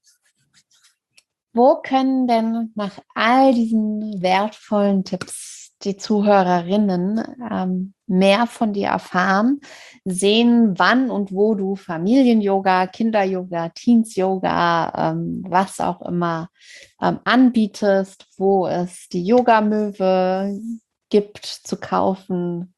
wo können denn nach all diesen wertvollen Tipps die Zuhörerinnen ähm, mehr von dir erfahren, sehen, wann und wo du Familien-Yoga, Kinder-Yoga, Teens-Yoga, ähm, was auch immer ähm, anbietest, wo es die Yoga-Möwe gibt zu kaufen?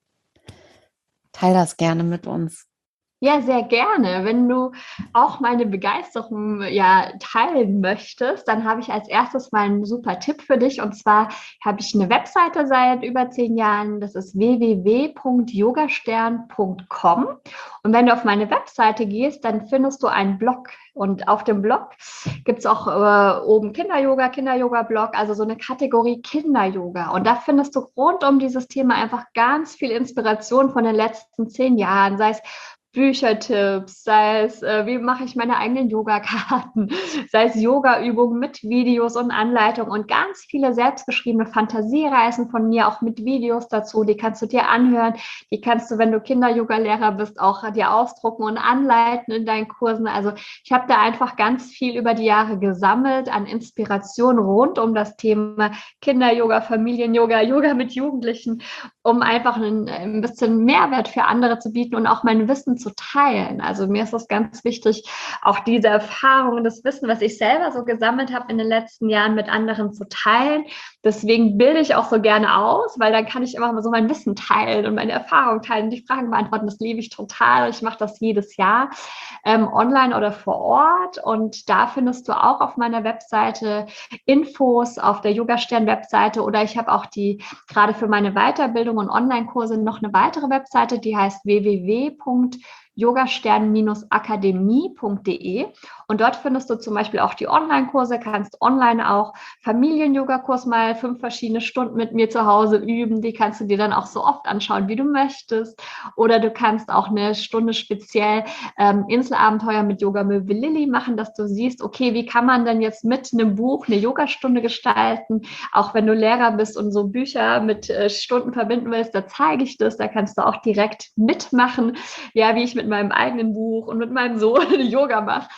Teil das gerne mit uns. Ja, sehr gerne. Wenn du auch meine Begeisterung ja teilen möchtest, dann habe ich als erstes mal einen super Tipp für dich. Und zwar habe ich eine Webseite seit über zehn Jahren. Das ist w w w punkt yogastern punkt com. Und wenn du auf meine Webseite gehst, dann findest du einen Blog. Und auf dem Blog gibt es auch äh, oben Kinder-Yoga, Kinder-Yoga-Blog, also so eine Kategorie Kinder-Yoga. Und da findest du rund um dieses Thema einfach ganz viel Inspiration von den letzten zehn Jahren, sei es Büchertipps, sei es, äh, wie mache ich meine eigenen Yogakarten, sei es Yogaübungen mit Videos und Anleitungen und ganz viele selbstgeschriebene Fantasiereisen von mir, auch mit Videos dazu, die kannst du dir anhören, die kannst du, wenn du Kinder-Yoga-Lehrer bist, auch dir ausdrucken und anleiten in deinen Kursen. Also ich habe da einfach ganz viel über die Jahre gesammelt an Inspiration rund um das Thema Kinder-Yoga, Familien-Yoga, Yoga mit Jugendlichen, um einfach ein, ein bisschen Mehrwert für andere zu bieten und auch mein Wissen zu teilen. Also mir ist es ganz wichtig, auch diese Erfahrungen, das Wissen, was ich selber so gesammelt habe in den letzten Jahren mit anderen zu teilen. Deswegen bilde ich auch so gerne aus, weil dann kann ich immer mal so mein Wissen teilen und meine Erfahrungen teilen und die Fragen beantworten. Das liebe ich total. Ich mache das jedes Jahr ähm, online oder vor Ort und da findest du auch auf meiner Webseite Infos auf der Yogastern-Webseite oder ich habe auch die gerade für meine Weiterbildung und Online-Kurse noch eine weitere Webseite, die heißt w w w punkt yogastern akademie punkt de und dort findest du zum Beispiel auch die Online-Kurse, kannst online auch Familien-Yoga-Kurs mal fünf verschiedene Stunden mit mir zu Hause üben, die kannst du dir dann auch so oft anschauen, wie du möchtest oder du kannst auch eine Stunde speziell ähm, Inselabenteuer mit Yoga-Möwe Lilly machen, dass du siehst, okay, wie kann man denn jetzt mit einem Buch eine Yogastunde gestalten, auch wenn du Lehrer bist und so Bücher mit äh, Stunden verbinden willst, da zeige ich das, da kannst du auch direkt mitmachen, ja, wie ich mit meinem eigenen Buch und mit meinem Sohn Yoga mache. Also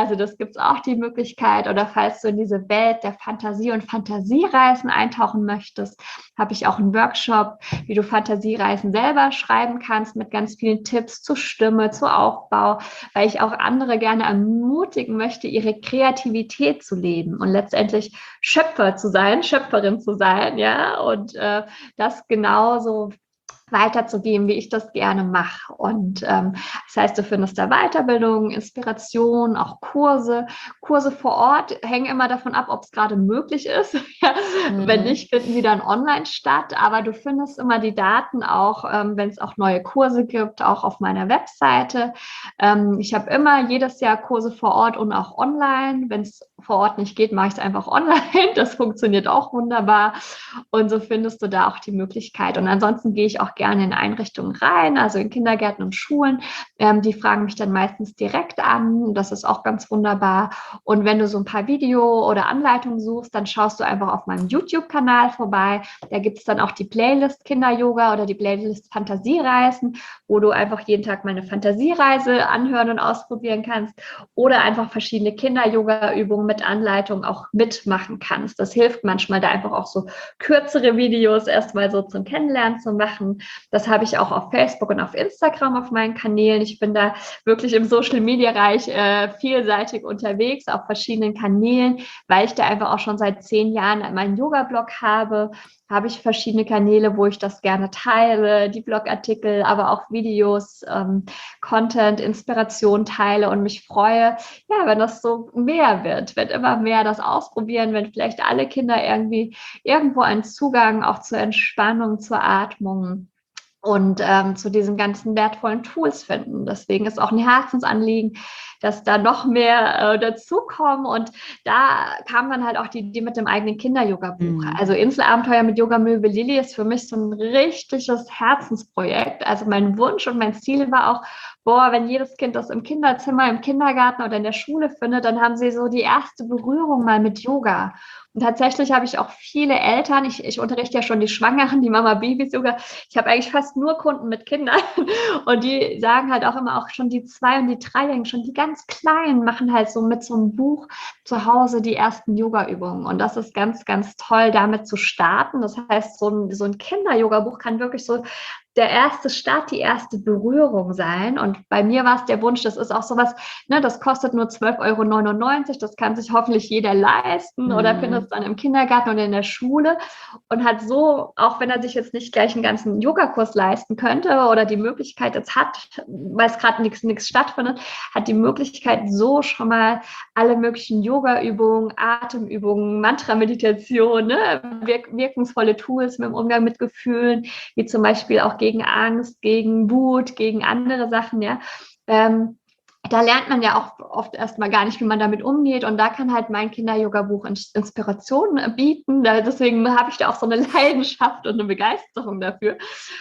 also das gibt es auch die Möglichkeit. Oder falls du in diese Welt der Fantasie und Fantasiereisen eintauchen möchtest, habe ich auch einen Workshop, wie du Fantasiereisen selber schreiben kannst mit ganz vielen Tipps zur Stimme, zu Aufbau, weil ich auch andere gerne ermutigen möchte, ihre Kreativität zu leben und letztendlich Schöpfer zu sein, Schöpferin zu sein, ja, und äh, das genauso weiterzugeben, wie ich das gerne mache. Und ähm, das heißt, du findest da Weiterbildung, Inspiration, auch Kurse. Kurse vor Ort hängen immer davon ab, ob es gerade möglich ist. Ja, Mhm. Wenn nicht, finden sie dann online statt. Aber du findest immer die Daten auch, ähm, wenn es auch neue Kurse gibt, auch auf meiner Webseite. Ähm, ich habe immer jedes Jahr Kurse vor Ort und auch online. Wenn es vor Ort nicht geht, mache ich es einfach online. Das funktioniert auch wunderbar. Und so findest du da auch die Möglichkeit. Und ansonsten gehe ich auch gerne in Einrichtungen rein, also in Kindergärten und Schulen. Ähm, die fragen mich dann meistens direkt an. Das ist auch ganz wunderbar. Und wenn du so ein paar Video- oder Anleitungen suchst, dann schaust du einfach auf meinem YouTube-Kanal vorbei. Da gibt es dann auch die Playlist Kinder-Yoga oder die Playlist Fantasiereisen, wo du einfach jeden Tag meine Fantasiereise anhören und ausprobieren kannst oder einfach verschiedene Kinder-Yoga-Übungen mit Anleitung auch mitmachen kannst. Das hilft manchmal, da einfach auch so kürzere Videos erstmal so zum Kennenlernen zu machen. Das habe ich auch auf Facebook und auf Instagram auf meinen Kanälen. Ich bin da wirklich im Social-Media-Bereich äh, vielseitig unterwegs, auf verschiedenen Kanälen, weil ich da einfach auch schon seit zehn Jahren meinen Yoga-Blog habe, habe ich verschiedene Kanäle, wo ich das gerne teile, die Blogartikel, aber auch Videos, ähm, Content, Inspiration teile und mich freue, ja, wenn das so mehr wird, wenn immer mehr das ausprobieren, wenn vielleicht alle Kinder irgendwie irgendwo einen Zugang auch zur Entspannung, zur Atmung und ähm, zu diesen ganzen wertvollen Tools finden. Deswegen ist auch ein Herzensanliegen, dass da noch mehr äh, dazukommen. Und da kam dann halt auch die Idee mit dem eigenen Kinder-Yoga-Buch. Mhm. Also Inselabenteuer mit Yoga-Möwe Lilly ist für mich so ein richtiges Herzensprojekt. Also mein Wunsch und mein Ziel war auch, boah, wenn jedes Kind das im Kinderzimmer, im Kindergarten oder in der Schule findet, dann haben sie so die erste Berührung mal mit Yoga. Und tatsächlich habe ich auch viele Eltern, ich, ich unterrichte ja schon die Schwangeren, die Mama-Babys-Yoga, ich habe eigentlich fast nur Kunden mit Kindern und die sagen halt auch immer auch schon die Zwei- und die Dreijährigen, schon die ganz Kleinen machen halt so mit so einem Buch zu Hause die ersten Yoga-Übungen und das ist ganz, ganz toll, damit zu starten. Das heißt, so ein, so ein Kinder-Yoga-Buch kann wirklich so der erste Start, die erste Berührung sein. Und bei mir war es der Wunsch, das ist auch sowas, ne, das kostet nur zwölf Euro neunundneunzig, das kann sich hoffentlich jeder leisten Mhm. oder findet es dann im Kindergarten oder in der Schule und hat so, auch wenn er sich jetzt nicht gleich einen ganzen Yogakurs leisten könnte oder die Möglichkeit jetzt hat, weil es gerade nichts nichts stattfindet, hat die Möglichkeit so schon mal alle möglichen Yoga-Übungen, Atemübungen, Mantra-Meditation, ne, wirk wirkungsvolle Tools mit dem Umgang mit Gefühlen, wie zum Beispiel auch gegen Angst, gegen Wut, gegen andere Sachen, ja. Ähm, da lernt man ja auch oft erstmal gar nicht, wie man damit umgeht. Und da kann halt mein Kinder-Yoga-Buch Inspiration bieten. Deswegen habe ich da auch so eine Leidenschaft und eine Begeisterung dafür.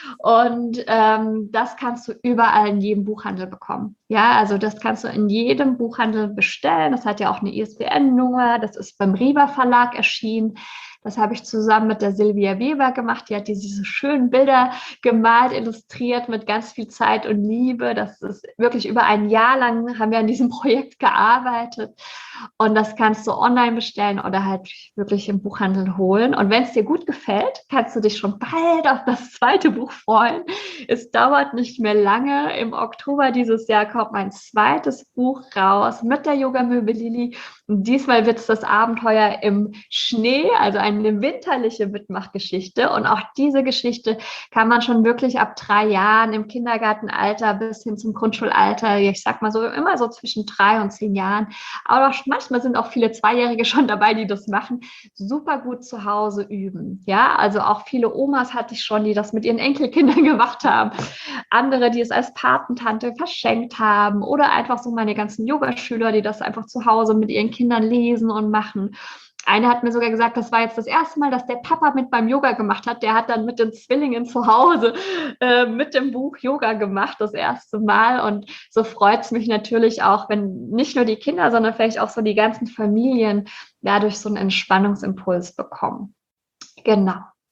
Und ähm, das kannst du überall in jedem Buchhandel bekommen. Ja, also das kannst du in jedem Buchhandel bestellen. Das hat ja auch eine I S B N-Nummer. Das ist beim Riva Verlag erschienen. Das habe ich zusammen mit der Silvia Weber gemacht. Die hat diese schönen Bilder gemalt, illustriert mit ganz viel Zeit und Liebe. Das ist wirklich über ein Jahr lang haben wir an diesem Projekt gearbeitet. Und das kannst du online bestellen oder halt wirklich im Buchhandel holen. Und wenn es dir gut gefällt, kannst du dich schon bald auf das zweite Buch freuen. Es dauert nicht mehr lange. Im Oktober dieses Jahr kommt mein zweites Buch raus mit der Yoga-Möwe Lilly. Und diesmal wird es das Abenteuer im Schnee, also eine winterliche Mitmachgeschichte. Und auch diese Geschichte kann man schon wirklich ab drei Jahren im Kindergartenalter bis hin zum Grundschulalter, ich sag mal so immer so zwischen drei und zehn Jahren, aber manchmal sind auch viele Zweijährige schon dabei, die das machen, super gut zu Hause üben. Ja, also auch viele Omas hatte ich schon, die das mit ihren Enkelkindern gemacht haben. Andere, die es als Patentante verschenkt haben oder einfach so meine ganzen Yogaschüler, die das einfach zu Hause mit ihren Kindern lesen und machen. Eine hat mir sogar gesagt, das war jetzt das erste Mal, dass der Papa mit beim Yoga gemacht hat. Der hat dann mit den Zwillingen zu Hause äh, mit dem Buch Yoga gemacht, das erste Mal. Und so freut es mich natürlich auch, wenn nicht nur die Kinder, sondern vielleicht auch so die ganzen Familien dadurch so einen Entspannungsimpuls bekommen. Genau.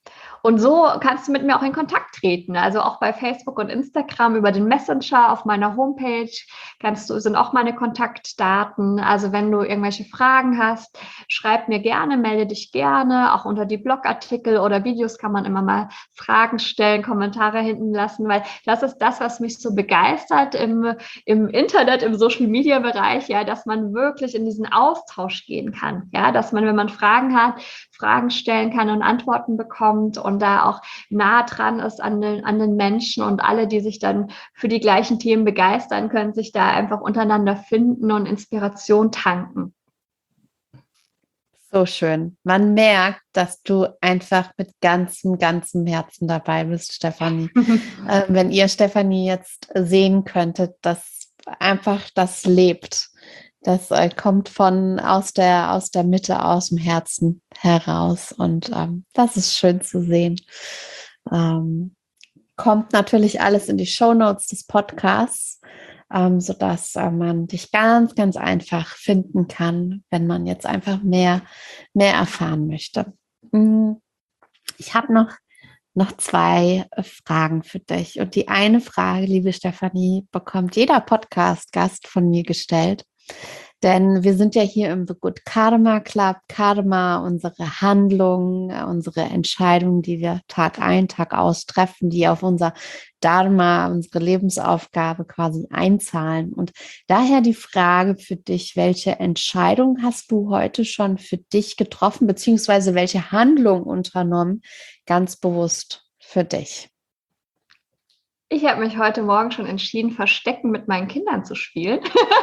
Und so kannst du mit mir auch in Kontakt treten. Also auch bei Facebook und Instagram über den Messenger auf meiner Homepage kannst du, sind auch meine Kontaktdaten. Also wenn du irgendwelche Fragen hast, schreib mir gerne, melde dich gerne. Auch unter die Blogartikel oder Videos kann man immer mal Fragen stellen, Kommentare hinten lassen, weil das ist das, was mich so begeistert im, im Internet, im Social-Media-Bereich, ja, dass man wirklich in diesen Austausch gehen kann. Ja, dass man, wenn man Fragen hat, Fragen stellen kann und Antworten bekommt und da auch nah dran ist an den, an den Menschen und alle, die sich dann für die gleichen Themen begeistern, können sich da einfach untereinander finden und Inspiration tanken. So schön. Man merkt, dass du einfach mit ganzem, ganzem Herzen dabei bist, Stefanie. äh, wenn ihr Stefanie jetzt sehen könntet, dass einfach das lebt. Das äh, kommt von aus der, aus der Mitte, aus dem Herzen heraus. Und ähm, das ist schön zu sehen. Ähm, kommt natürlich alles in die Shownotes des Podcasts, ähm, sodass äh, man dich ganz, ganz einfach finden kann, wenn man jetzt einfach mehr, mehr erfahren möchte. Ich habe noch, noch zwei Fragen für dich. Und die eine Frage, liebe Stefanie, bekommt jeder Podcast-Gast von mir gestellt. Denn wir sind ja hier im The Good Karma Club. Karma, unsere Handlungen, unsere Entscheidungen, die wir Tag ein, Tag aus treffen, die auf unser Dharma, unsere Lebensaufgabe quasi einzahlen. Und daher die Frage für dich, welche Entscheidung hast du heute schon für dich getroffen, beziehungsweise welche Handlung unternommen, ganz bewusst für dich? Ich habe mich heute Morgen schon entschieden, Verstecken mit meinen Kindern zu spielen.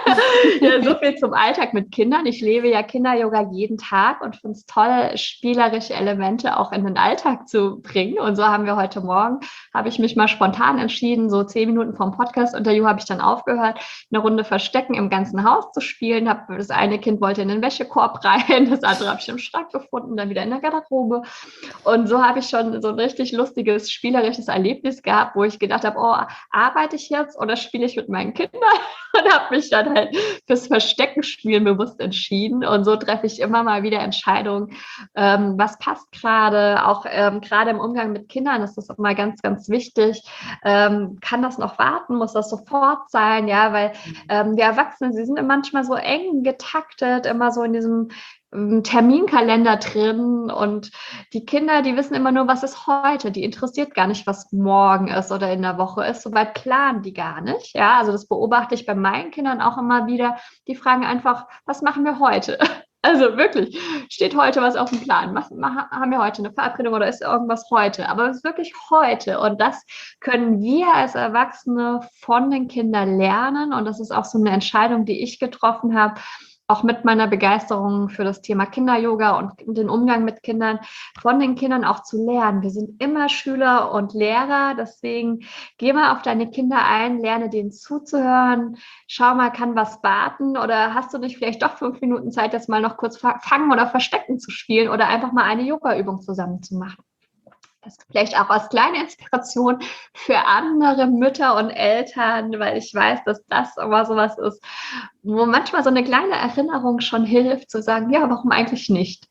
Ja, so viel zum Alltag mit Kindern. Ich lebe ja Kinder-Yoga jeden Tag und finde es toll, spielerische Elemente auch in den Alltag zu bringen. Und so haben wir heute Morgen, habe ich mich mal spontan entschieden, so zehn Minuten vom Podcast-Interview habe ich dann aufgehört, eine Runde Verstecken im ganzen Haus zu spielen. Hab, das eine Kind wollte in den Wäschekorb rein, das andere habe ich im Schrank gefunden, dann wieder in der Garderobe. Und so habe ich schon so ein richtig lustiges, spielerisches Erlebnis gehabt, wo ich gedacht habe, oh, arbeite ich jetzt oder spiele ich mit meinen Kindern? Und habe mich dann halt fürs Versteckenspielen bewusst entschieden. Und so treffe ich immer mal wieder Entscheidungen, ähm, was passt gerade, auch ähm, gerade im Umgang mit Kindern ist das auch mal ganz, ganz wichtig. Ähm, kann das noch warten? Muss das sofort sein? Ja, weil ähm, die Erwachsenen, sie sind manchmal so eng getaktet, immer so in diesem Terminkalender drin und die Kinder, die wissen immer nur, was ist heute. Die interessiert gar nicht, was morgen ist oder in der Woche ist. Soweit planen die gar nicht. Ja, also das beobachte ich bei meinen Kindern auch immer wieder. Die fragen einfach, was machen wir heute? Also wirklich, steht heute was auf dem Plan? Was, haben wir heute eine Verabredung oder ist irgendwas heute? Aber es ist wirklich heute und das können wir als Erwachsene von den Kindern lernen und das ist auch so eine Entscheidung, die ich getroffen habe, auch mit meiner Begeisterung für das Thema Kinder-Yoga und den Umgang mit Kindern, von den Kindern auch zu lernen. Wir sind immer Schüler und Lehrer, deswegen geh mal auf deine Kinder ein, lerne denen zuzuhören, schau mal, kann was warten oder hast du nicht vielleicht doch fünf Minuten Zeit, jetzt mal noch kurz fangen oder verstecken zu spielen oder einfach mal eine Yoga-Übung zusammen zu machen. Das vielleicht auch als kleine Inspiration für andere Mütter und Eltern, weil ich weiß, dass das immer sowas ist, wo manchmal so eine kleine Erinnerung schon hilft, zu sagen, ja, warum eigentlich nicht?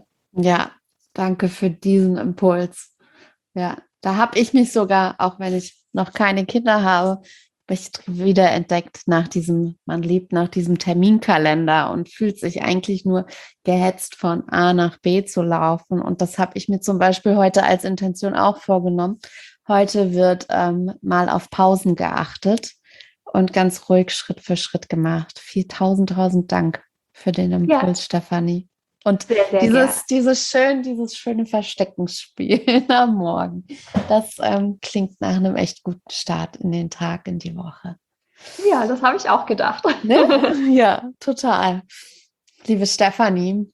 Ja, danke für diesen Impuls. Ja, da habe ich mich sogar, auch wenn ich noch keine Kinder habe, mich wieder entdeckt nach diesem, man lebt nach diesem Terminkalender und fühlt sich eigentlich nur gehetzt von A nach B zu laufen. Und das habe ich mir zum Beispiel heute als Intention auch vorgenommen. Heute wird ähm, mal auf Pausen geachtet und ganz ruhig Schritt für Schritt gemacht. Viel tausend, tausend Dank für den Impuls, ja. Stefanie. Und sehr, sehr dieses, dieses, schön, dieses schöne Versteckenspiel am Morgen, das ähm, klingt nach einem echt guten Start in den Tag, in die Woche. Ja, das habe ich auch gedacht. Ne? Ja, total. Liebe Stefanie,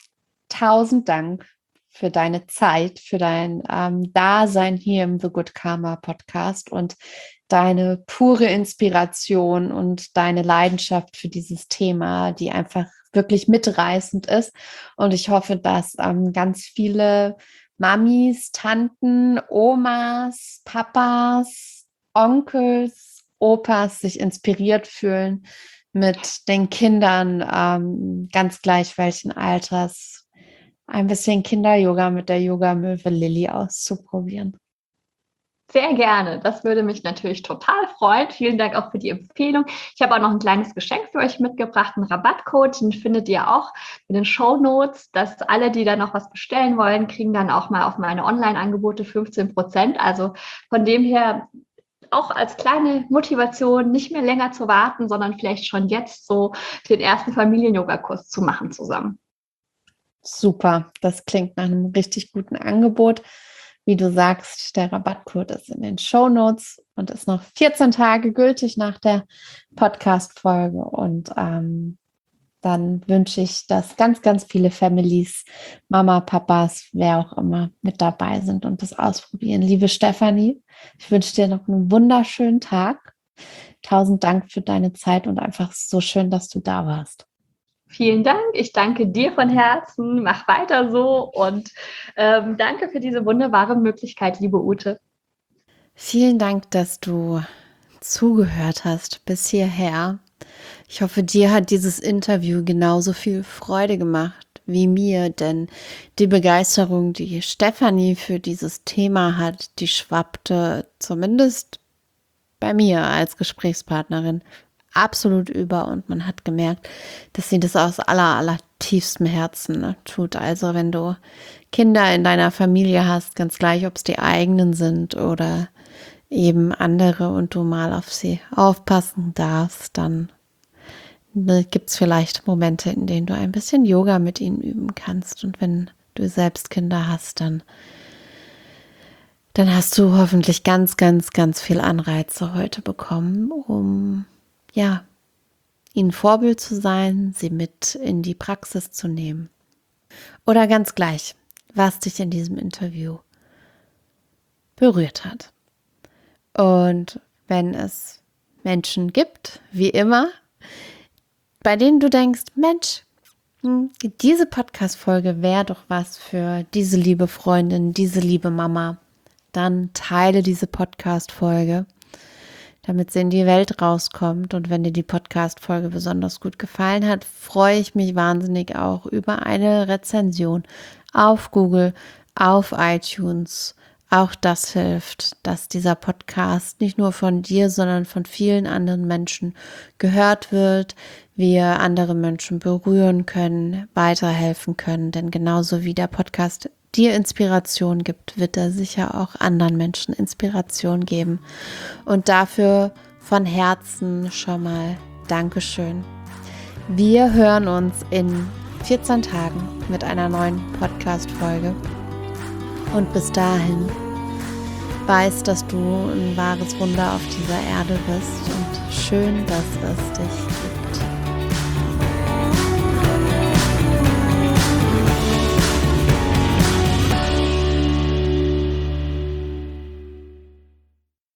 tausend Dank für deine Zeit, für dein ähm, Dasein hier im The Good Karma Podcast und deine pure Inspiration und deine Leidenschaft für dieses Thema, die einfach wirklich mitreißend ist. Und ich hoffe, dass ähm, ganz viele Mamis, Tanten, Omas, Papas, Onkels, Opas sich inspiriert fühlen mit den Kindern, ähm, ganz gleich welchen Alters, ein bisschen Kinder-Yoga mit der Yoga-Möwe Lilly auszuprobieren. Sehr gerne. Das würde mich natürlich total freuen. Vielen Dank auch für die Empfehlung. Ich habe auch noch ein kleines Geschenk für euch mitgebracht, einen Rabattcode. Den findet ihr auch in den Shownotes, dass alle, die da noch was bestellen wollen, kriegen dann auch mal auf meine Online-Angebote fünfzehn Prozent. Also von dem her auch als kleine Motivation, nicht mehr länger zu warten, sondern vielleicht schon jetzt so den ersten Familien-Yoga-Kurs zu machen zusammen. Super, das klingt nach einem richtig guten Angebot. Wie du sagst, der Rabattcode ist in den Shownotes und ist noch vierzehn Tage gültig nach der Podcast-Folge. Und ähm, dann wünsche ich, dass ganz, ganz viele Families, Mama, Papas, wer auch immer mit dabei sind und das ausprobieren. Liebe Stefanie, ich wünsche dir noch einen wunderschönen Tag. Tausend Dank für deine Zeit und einfach so schön, dass du da warst. Vielen Dank. Ich danke dir von Herzen. Mach weiter so und ähm, danke für diese wunderbare Möglichkeit, liebe Ute. Vielen Dank, dass du zugehört hast bis hierher. Ich hoffe, dir hat dieses Interview genauso viel Freude gemacht wie mir, denn die Begeisterung, die Stefanie für dieses Thema hat, die schwappte zumindest bei mir als Gesprächspartnerin absolut über und man hat gemerkt, dass sie das aus aller, aller tiefstem Herzen ne, tut. Also wenn du Kinder in deiner Familie hast, ganz gleich, ob es die eigenen sind oder eben andere und du mal auf sie aufpassen darfst, dann ne, gibt es vielleicht Momente, in denen du ein bisschen Yoga mit ihnen üben kannst. Und wenn du selbst Kinder hast, dann dann hast du hoffentlich ganz, ganz, ganz viel Anreize heute bekommen, um ja, ihnen Vorbild zu sein, sie mit in die Praxis zu nehmen. Oder ganz gleich, was dich in diesem Interview berührt hat. Und wenn es Menschen gibt, wie immer, bei denen du denkst, Mensch, diese Podcast-Folge wäre doch was für diese liebe Freundin, diese liebe Mama, dann teile diese Podcast-Folge, damit sie in die Welt rauskommt. Und wenn dir die Podcast-Folge besonders gut gefallen hat, freue ich mich wahnsinnig auch über eine Rezension auf Google, auf iTunes. Auch das hilft, dass dieser Podcast nicht nur von dir, sondern von vielen anderen Menschen gehört wird, wir andere Menschen berühren können, weiterhelfen können. Denn genauso wie der Podcast dir Inspiration gibt, wird er sicher auch anderen Menschen Inspiration geben. Und dafür von Herzen schon mal Dankeschön. Wir hören uns in vierzehn Tagen mit einer neuen Podcast-Folge. Und bis dahin weiß, dass du ein wahres Wunder auf dieser Erde bist und schön, dass es dich gibt.